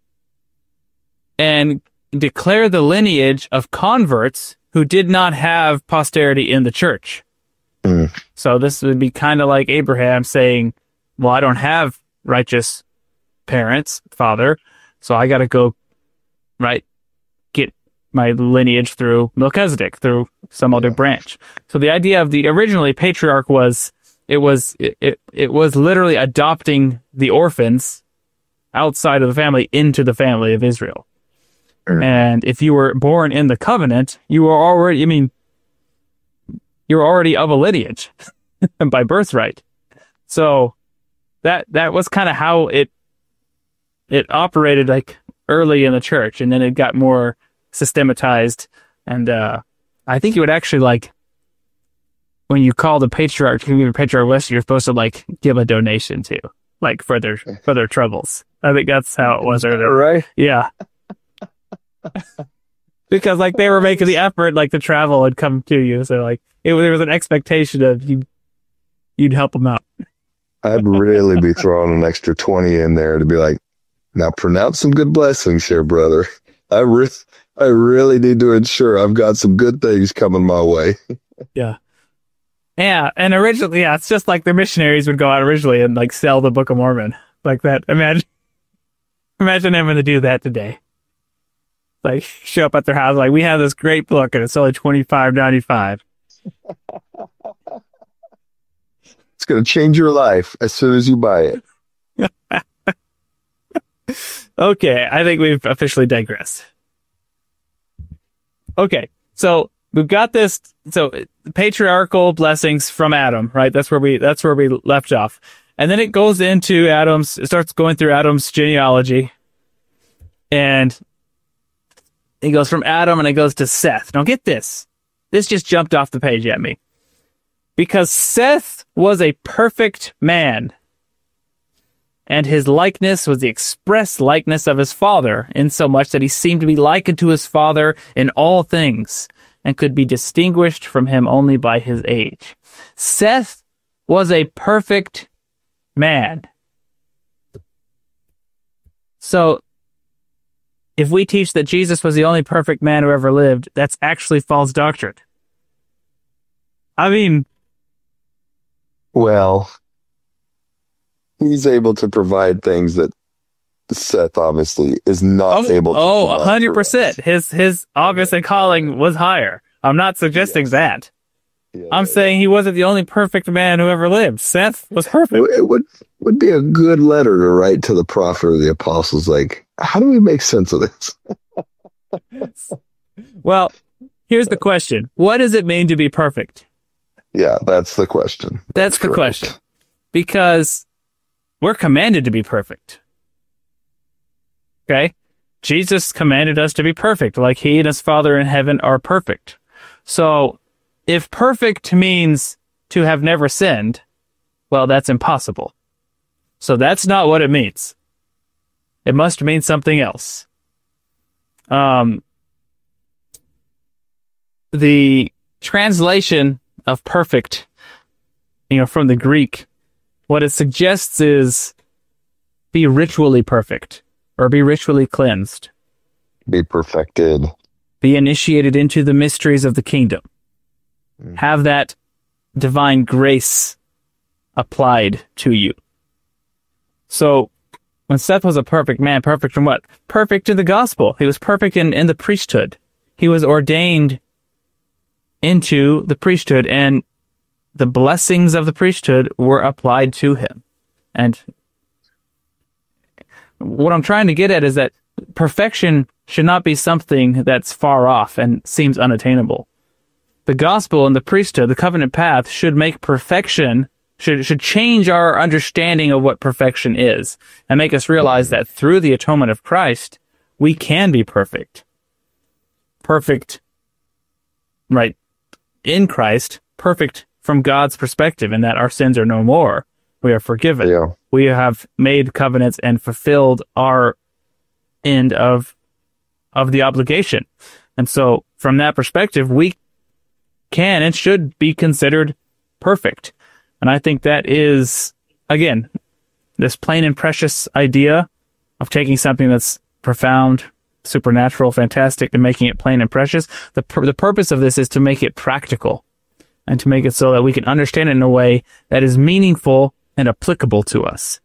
and declare the lineage of converts who did not have posterity in the church. Mm. So this would be kind of like Abraham saying, well, I don't have righteous father, so I got to go, right, get my lineage through Melchizedek, through some other branch. So the idea of the originally patriarch was, it was literally adopting the orphans outside of the family into the family of Israel. And if you were born in the covenant, you were already of a lineage by birthright. So that was kind of how it operated, like, early in the church, and then it got more systematized. And I think you would actually, like, when you call the patriarch list, you're supposed to, like, give a donation to, like, for their troubles. I think that's how it was earlier. Right? Yeah. Because, like, they were making the effort, like, to travel and come to you. So, like, there was an expectation of you'd help them out. I'd really be throwing an extra 20 in there to be like, now pronounce some good blessings here, brother. I really need to ensure I've got some good things coming my way. Yeah. Yeah, and originally, yeah, it's just like the missionaries would go out originally and, like, sell the Book of Mormon like that. Imagine having to do that today. Like, show up at their house, like, we have this great book and it's only $25.95. It's going to change your life as soon as you buy it. Okay, I think we've officially digressed. Okay, so we've got this. So patriarchal blessings from Adam, right? That's where we left off, and then it goes into it starts going through Adam's genealogy, and it goes from Adam and it goes to Seth. Now get this. This just jumped off the page at me. Because Seth was a perfect man, and his likeness was the express likeness of his father, insomuch that he seemed to be likened to his father in all things, and could be distinguished from him only by his age. Seth was a perfect man. So, if we teach that Jesus was the only perfect man who ever lived, that's actually false doctrine. I mean, well, he's able to provide things that Seth obviously is not able to. Oh, 100%. His office and calling was higher. I'm not suggesting that. Yeah, I'm saying he wasn't the only perfect man who ever lived. Seth was perfect. It would be a good letter to write to the prophet or the apostles. Like, how do we make sense of this? Well, here's the question. What does it mean to be perfect? Yeah, that's the question. That's the question. Because we're commanded to be perfect. Okay? Jesus commanded us to be perfect, like he and his Father in heaven are perfect. So, if perfect means to have never sinned, well, that's impossible. So that's not what it means. It must mean something else. The translation of perfect, from the Greek, what it suggests is be ritually perfect or be ritually cleansed. Be perfected. Be initiated into the mysteries of the kingdom. Have that divine grace applied to you. So, when Seth was a perfect man, perfect from what? Perfect in the gospel. He was perfect in the priesthood. He was ordained into the priesthood, and the blessings of the priesthood were applied to him. And what I'm trying to get at is that perfection should not be something that's far off and seems unattainable. The gospel and the priesthood, the covenant path, should make perfection, should change our understanding of what perfection is and make us realize that through the atonement of Christ, we can be perfect. Perfect, right, in Christ, perfect from God's perspective, in that our sins are no more. We are forgiven. Yeah. We have made covenants and fulfilled our end of the obligation. And so, from that perspective, we can and should be considered perfect. And I think that is, again, this plain and precious idea of taking something that's profound, supernatural, fantastic, and making it plain and precious. The purpose of this is to make it practical, and to make it so that we can understand it in a way that is meaningful and applicable to us.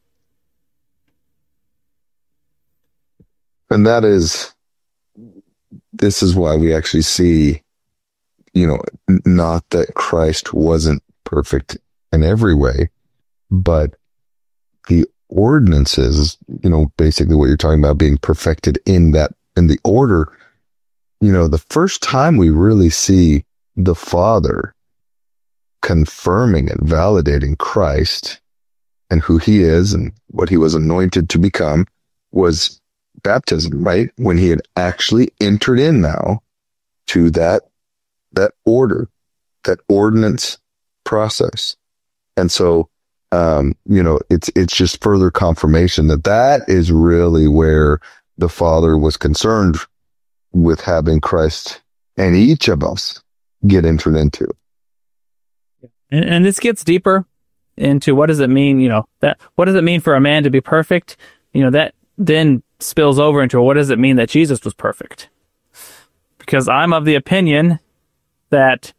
And this is why we actually see, not that Christ wasn't perfect in every way, but the ordinances, basically what you're talking about being perfected in the order, the first time we really see the Father confirming and validating Christ and who he is and what he was anointed to become was baptism, right? When he had actually entered in now to that order, that ordinance process. And so, it's just further confirmation that is really where the Father was concerned with having Christ and each of us get entered into. And this gets deeper into what does it mean, what does it mean for a man to be perfect? That then spills over into what does it mean that Jesus was perfect? Because I'm of the opinion that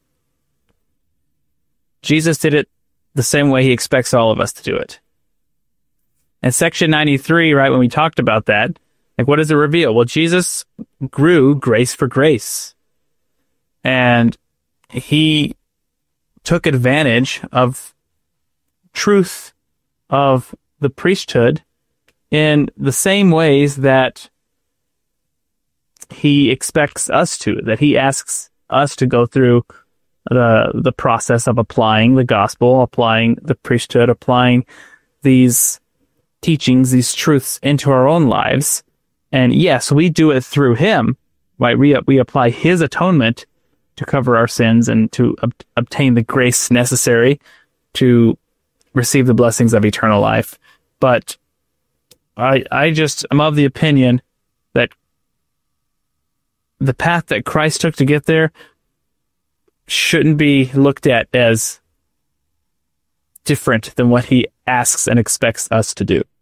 Jesus did it the same way he expects all of us to do it. And section 93, right, when we talked about that, what does it reveal? Well, Jesus grew grace for grace. And he took advantage of truth of the priesthood in the same ways that he expects us to, that he asks us to go through the process of applying the gospel, applying the priesthood, applying these teachings, these truths into our own lives. And yes, we do it through him, right? We apply his atonement to cover our sins and to obtain the grace necessary to receive the blessings of eternal life. But I'm of the opinion that the path that Christ took to get there shouldn't be looked at as different than what he asks and expects us to do.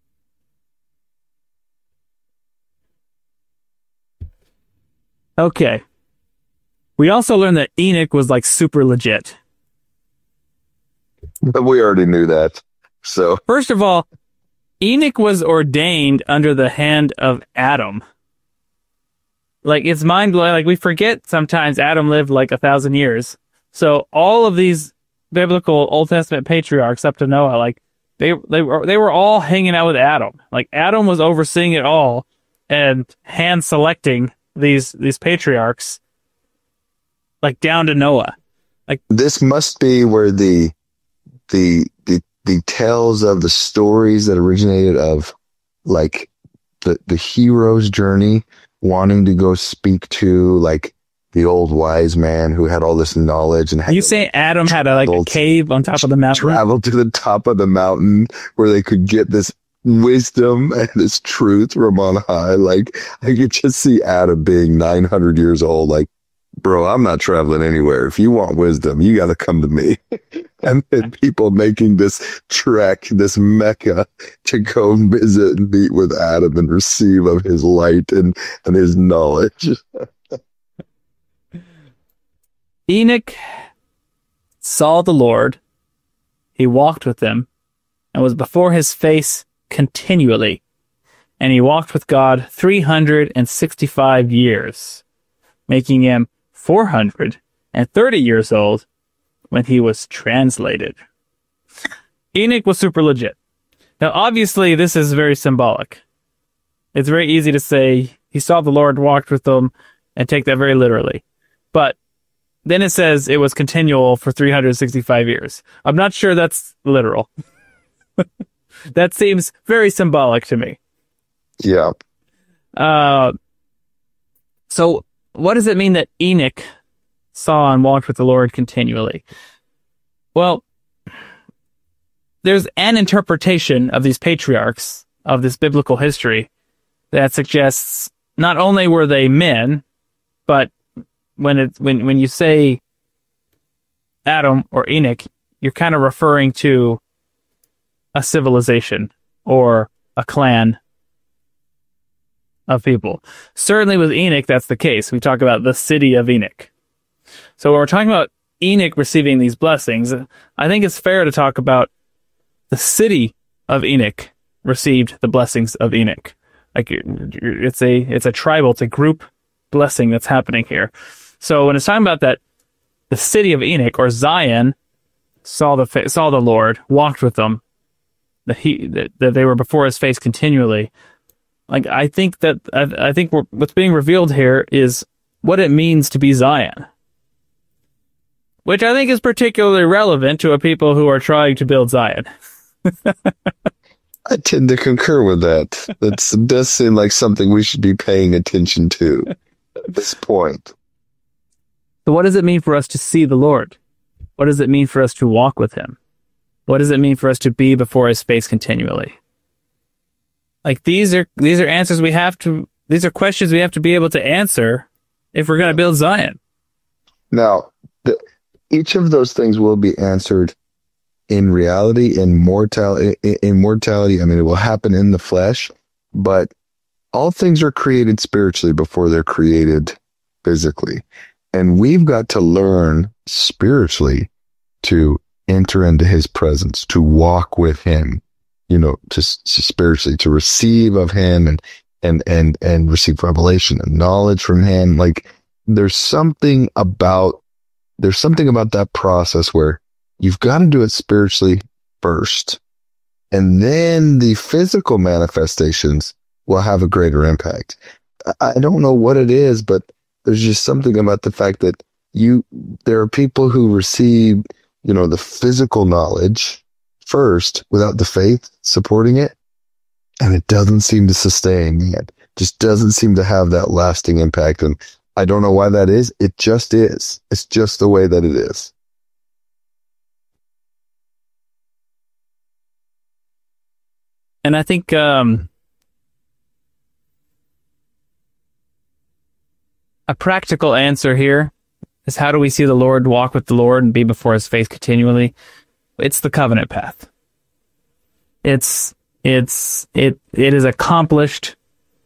Okay. We also learned that Enoch was super legit. But we already knew that. So first of all, Enoch was ordained under the hand of Adam. It's mind-blowing. We forget sometimes Adam lived 1,000 years. So all of these biblical Old Testament patriarchs up to Noah, they were all hanging out with Adam. Adam was overseeing it all and hand selecting these patriarchs, down to Noah. This must be where the tales of the stories that originated of the hero's journey, wanting to go speak to the old wise man who had all this knowledge and you say Adam had a cave on top of the mountain? Traveled to the top of the mountain where they could get this wisdom and this truth from on high. I could just see Adam being 900 years old. Bro, I'm not traveling anywhere. If you want wisdom, you got to come to me. And then people making this trek, this Mecca, to go visit and meet with Adam and receive of his light and his knowledge. Enoch saw the Lord. He walked with him and was before his face continually. And he walked with God 365 years, making him 430 years old when he was translated. Enoch was super legit. Now, obviously, this is very symbolic. It's very easy to say he saw the Lord, walked with him, and take that very literally. But then it says it was continual for 365 years. I'm not sure that's literal. That seems very symbolic to me. Yeah. So what does it mean that Enoch saw and walked with the Lord continually? Well, there's an interpretation of these patriarchs of this biblical history that suggests not only were they men, but when you say Adam or Enoch, you're kind of referring to a civilization or a clan of people. Certainly with Enoch, that's the case. We talk about the city of Enoch. So when we're talking about Enoch receiving these blessings, I think it's fair to talk about the city of Enoch received the blessings of Enoch. Like it's a tribal, it's a group blessing that's happening here. So when it's talking about that, the city of Enoch or Zion saw the Lord, walked with them, that they were before his face continually. Like I think what's being revealed here is what it means to be Zion, which I think is particularly relevant to a people who are trying to build Zion. I tend to concur with that. That does seem like something we should be paying attention to at this point. So what does it mean for us to see the Lord? What does it mean for us to walk with him? What does it mean for us to be before his face continually? Like these are answers these are questions we have to be able to answer if we're going to build Zion. Now, each of those things will be answered in reality, in mortality. I mean, it will happen in the flesh, but all things are created spiritually before they're created physically. And we've got to learn spiritually to enter into his presence, to walk with him, to spiritually, to receive of him and receive revelation and knowledge from him. Like there's something about that process where you've got to do it spiritually first, and then the physical manifestations will have a greater impact. I don't know what it is, but there's just something about the fact that there are people who receive, the physical knowledge first without the faith supporting it, and it doesn't seem to sustain it. Just doesn't seem to have that lasting impact. And I don't know why that is. It just is. It's just the way that it is. And I think a practical answer here is, how do we see the Lord, walk with the Lord, and be before his face continually? It's the covenant path. It is accomplished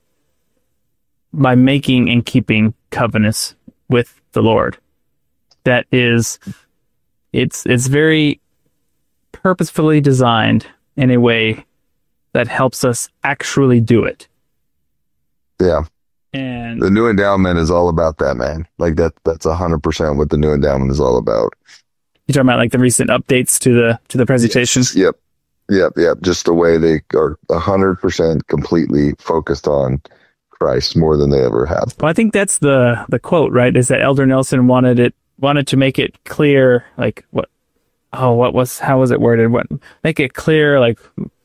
by making and keeping covenants with the Lord. That is, it's very purposefully designed in a way that helps us actually do it. Yeah. And the new endowment is all about that, man. Like that's 100% what the new endowment is all about. You talking about like the recent updates to the presentations? Yes. Yep. Just the way they are 100% completely focused on Christ more than they ever have. Well, I think that's the quote, right? Is that Elder Nelson wanted to make it clear, like how was it worded? Make it clear, like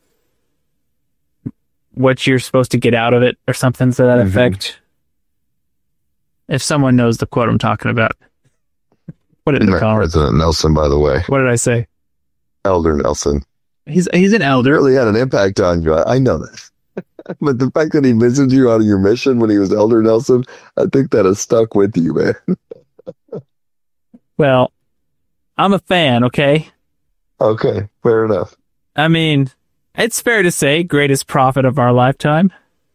what you're supposed to get out of it, or something to that effect. If someone knows the quote I'm talking about. What did it call? President Nelson, by the way. What did I say? Elder Nelson. He's an elder. Really had an impact on you. I know that. But the fact that he visited you on your mission when he was Elder Nelson, I think that has stuck with you, man. Well, I'm a fan, okay? Okay, fair enough. I mean, it's fair to say greatest prophet of our lifetime.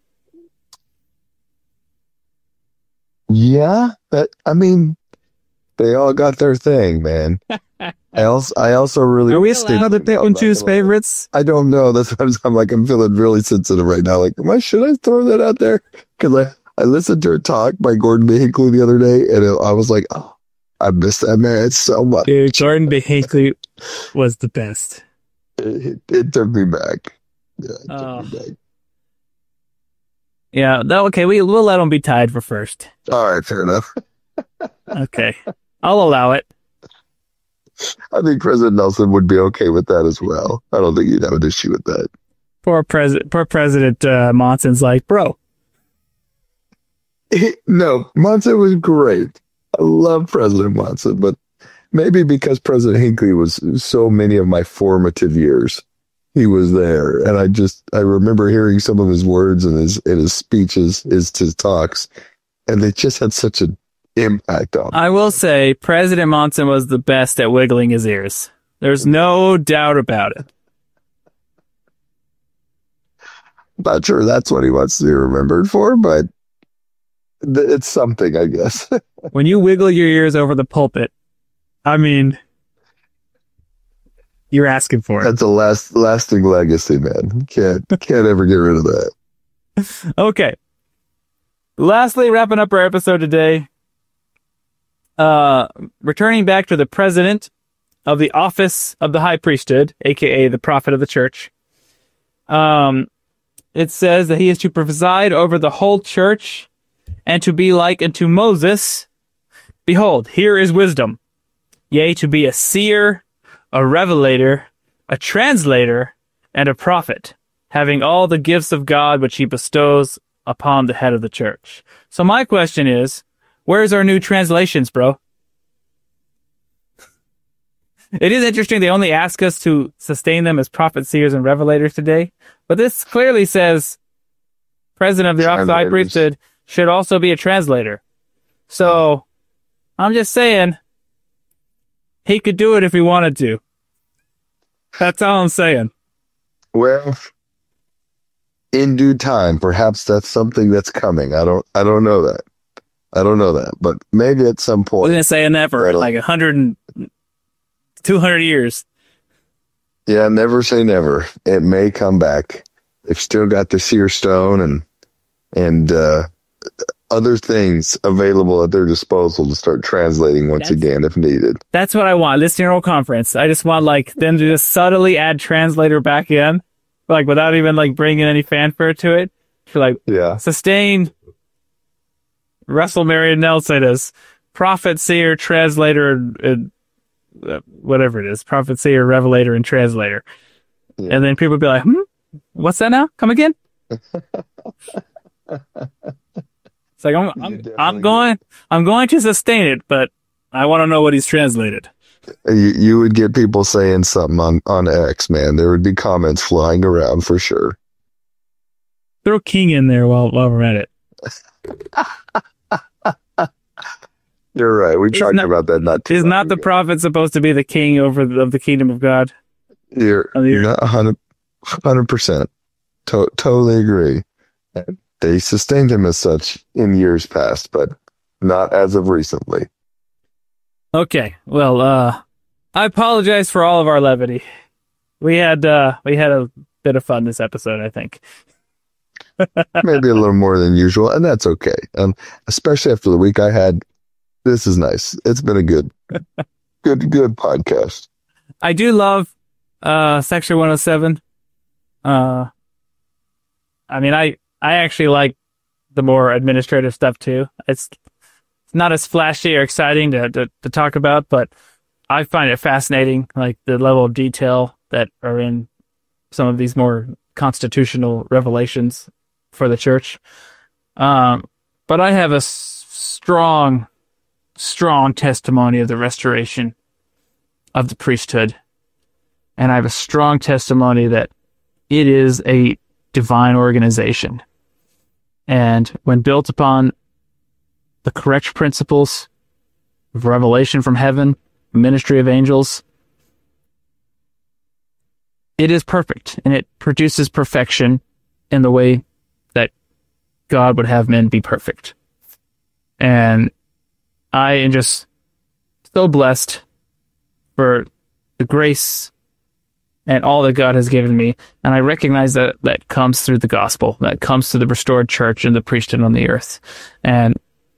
Yeah, but I mean, they all got their thing, man. I also really... Are we allowed to pick and choose favorites? I don't know. That's why I'm feeling really sensitive right now. Like, should I throw that out there? Because I listened to a talk by Gordon B. Hinckley the other day, and I was like, oh, I missed that man so much. Dude, Gordon B. Hinckley was the best. It took me back. Yeah, it took me back. Yeah, okay, we'll let him be tied for first. All right, fair enough. Okay, I'll allow it. I think President Nelson would be okay with that as well. I don't think he'd have an issue with that. Poor President Monson's like, bro. No, Monson was great. I love President Monson, but maybe because President Hinckley was so many of my formative years, he was there. And I remember hearing some of his words and his speeches, his talks, and they just had such an impact on me. I will say President Monson was the best at wiggling his ears. There's no doubt about it. Not sure that's what he wants to be remembered for, but it's something, I guess. When you wiggle your ears over the pulpit, I mean, you're asking for it. That's a lasting legacy, man. Can't ever get rid of that. Okay. Lastly, wrapping up our episode today, returning back to the president of the office of the high priesthood, aka the prophet of the church. It says that he is to preside over the whole church and to be like unto Moses. Behold, here is wisdom. Yea, to be a seer, a revelator, a translator, and a prophet, having all the gifts of God which he bestows upon the head of the church. So my question is, where's our new translations, bro? It is interesting they only ask us to sustain them as prophets, seers, and revelators today, but this clearly says president of the office of the high priesthood should also be a translator. So I'm just saying he could do it if he wanted to. That's all I'm saying. Well, in due time, perhaps that's something that's coming. I don't know that. I don't know that, but maybe at some point. I was going to say never, like 100 and 200 years. Yeah, never say never. It may come back. They've still got the seer stone and other things available at their disposal to start translating once again if needed. That's what I want. This general conference. I just want like them to just subtly add translator back in, like without even like bringing any fanfare to it. For like sustain Russell Marion Nelson as prophet, seer, translator, and whatever it is, prophet, seer, revelator, and translator. Yeah. And then people would be like, what's that now? Come again? It's like I'm going to sustain it, but I want to know what he's translated. You would get people saying something on X, man. There would be comments flying around for sure. Throw King in there while we're at it. You're right. We talked about that. Is not the prophet supposed to be the king of the kingdom of God? You're not 100%. Totally agree. They sustained him as such in years past, but not as of recently. Okay. Well, I apologize for all of our levity. We had a bit of fun this episode, I think. Maybe a little more than usual, and that's okay. Especially after the week I had. This is nice. It's been a good podcast. I do love Section 107. I mean, I actually like the more administrative stuff too. It's not as flashy or exciting to talk about, but I find it fascinating, like the level of detail that are in some of these more constitutional revelations for the church. But I have a strong testimony of the restoration of the priesthood. And I have a strong testimony that it is a divine organization. And when built upon the correct principles of revelation from heaven, ministry of angels, it is perfect, and it produces perfection in the way that God would have men be perfect. And I am just so blessed for the grace and all that God has given me. And I recognize that comes through the gospel, that comes through the restored church and the priesthood on the earth. And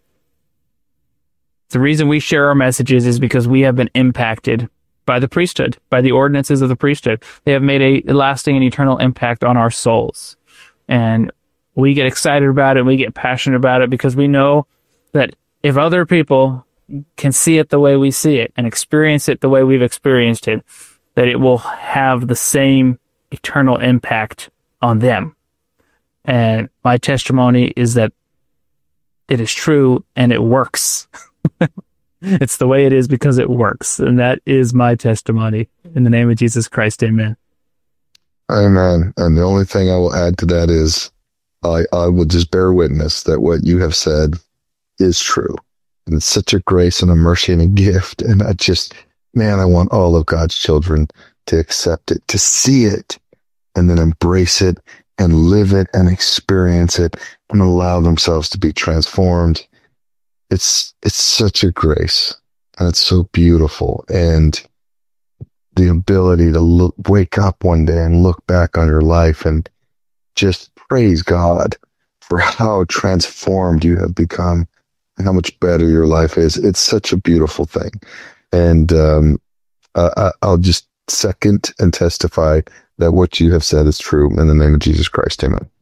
the reason we share our messages is because we have been impacted by the priesthood, by the ordinances of the priesthood. They have made a lasting and eternal impact on our souls. And we get excited about it, and we get passionate about it because we know that if other people can see it the way we see it and experience it the way we've experienced it, that it will have the same eternal impact on them. And my testimony is that it is true and it works. It's the way it is because it works. And that is my testimony. In the name of Jesus Christ, amen. Amen. And the only thing I will add to that is I will just bear witness that what you have said is true. And it's such a grace and a mercy and a gift. And I want all of God's children to accept it, to see it, and then embrace it and live it and experience it and allow themselves to be transformed. It's such a grace. And it's so beautiful. And the ability to wake up one day and look back on your life and just praise God for how transformed you have become and how much better your life is. It's such a beautiful thing. And I'll just second and testify that what you have said is true in the name of Jesus Christ. Amen.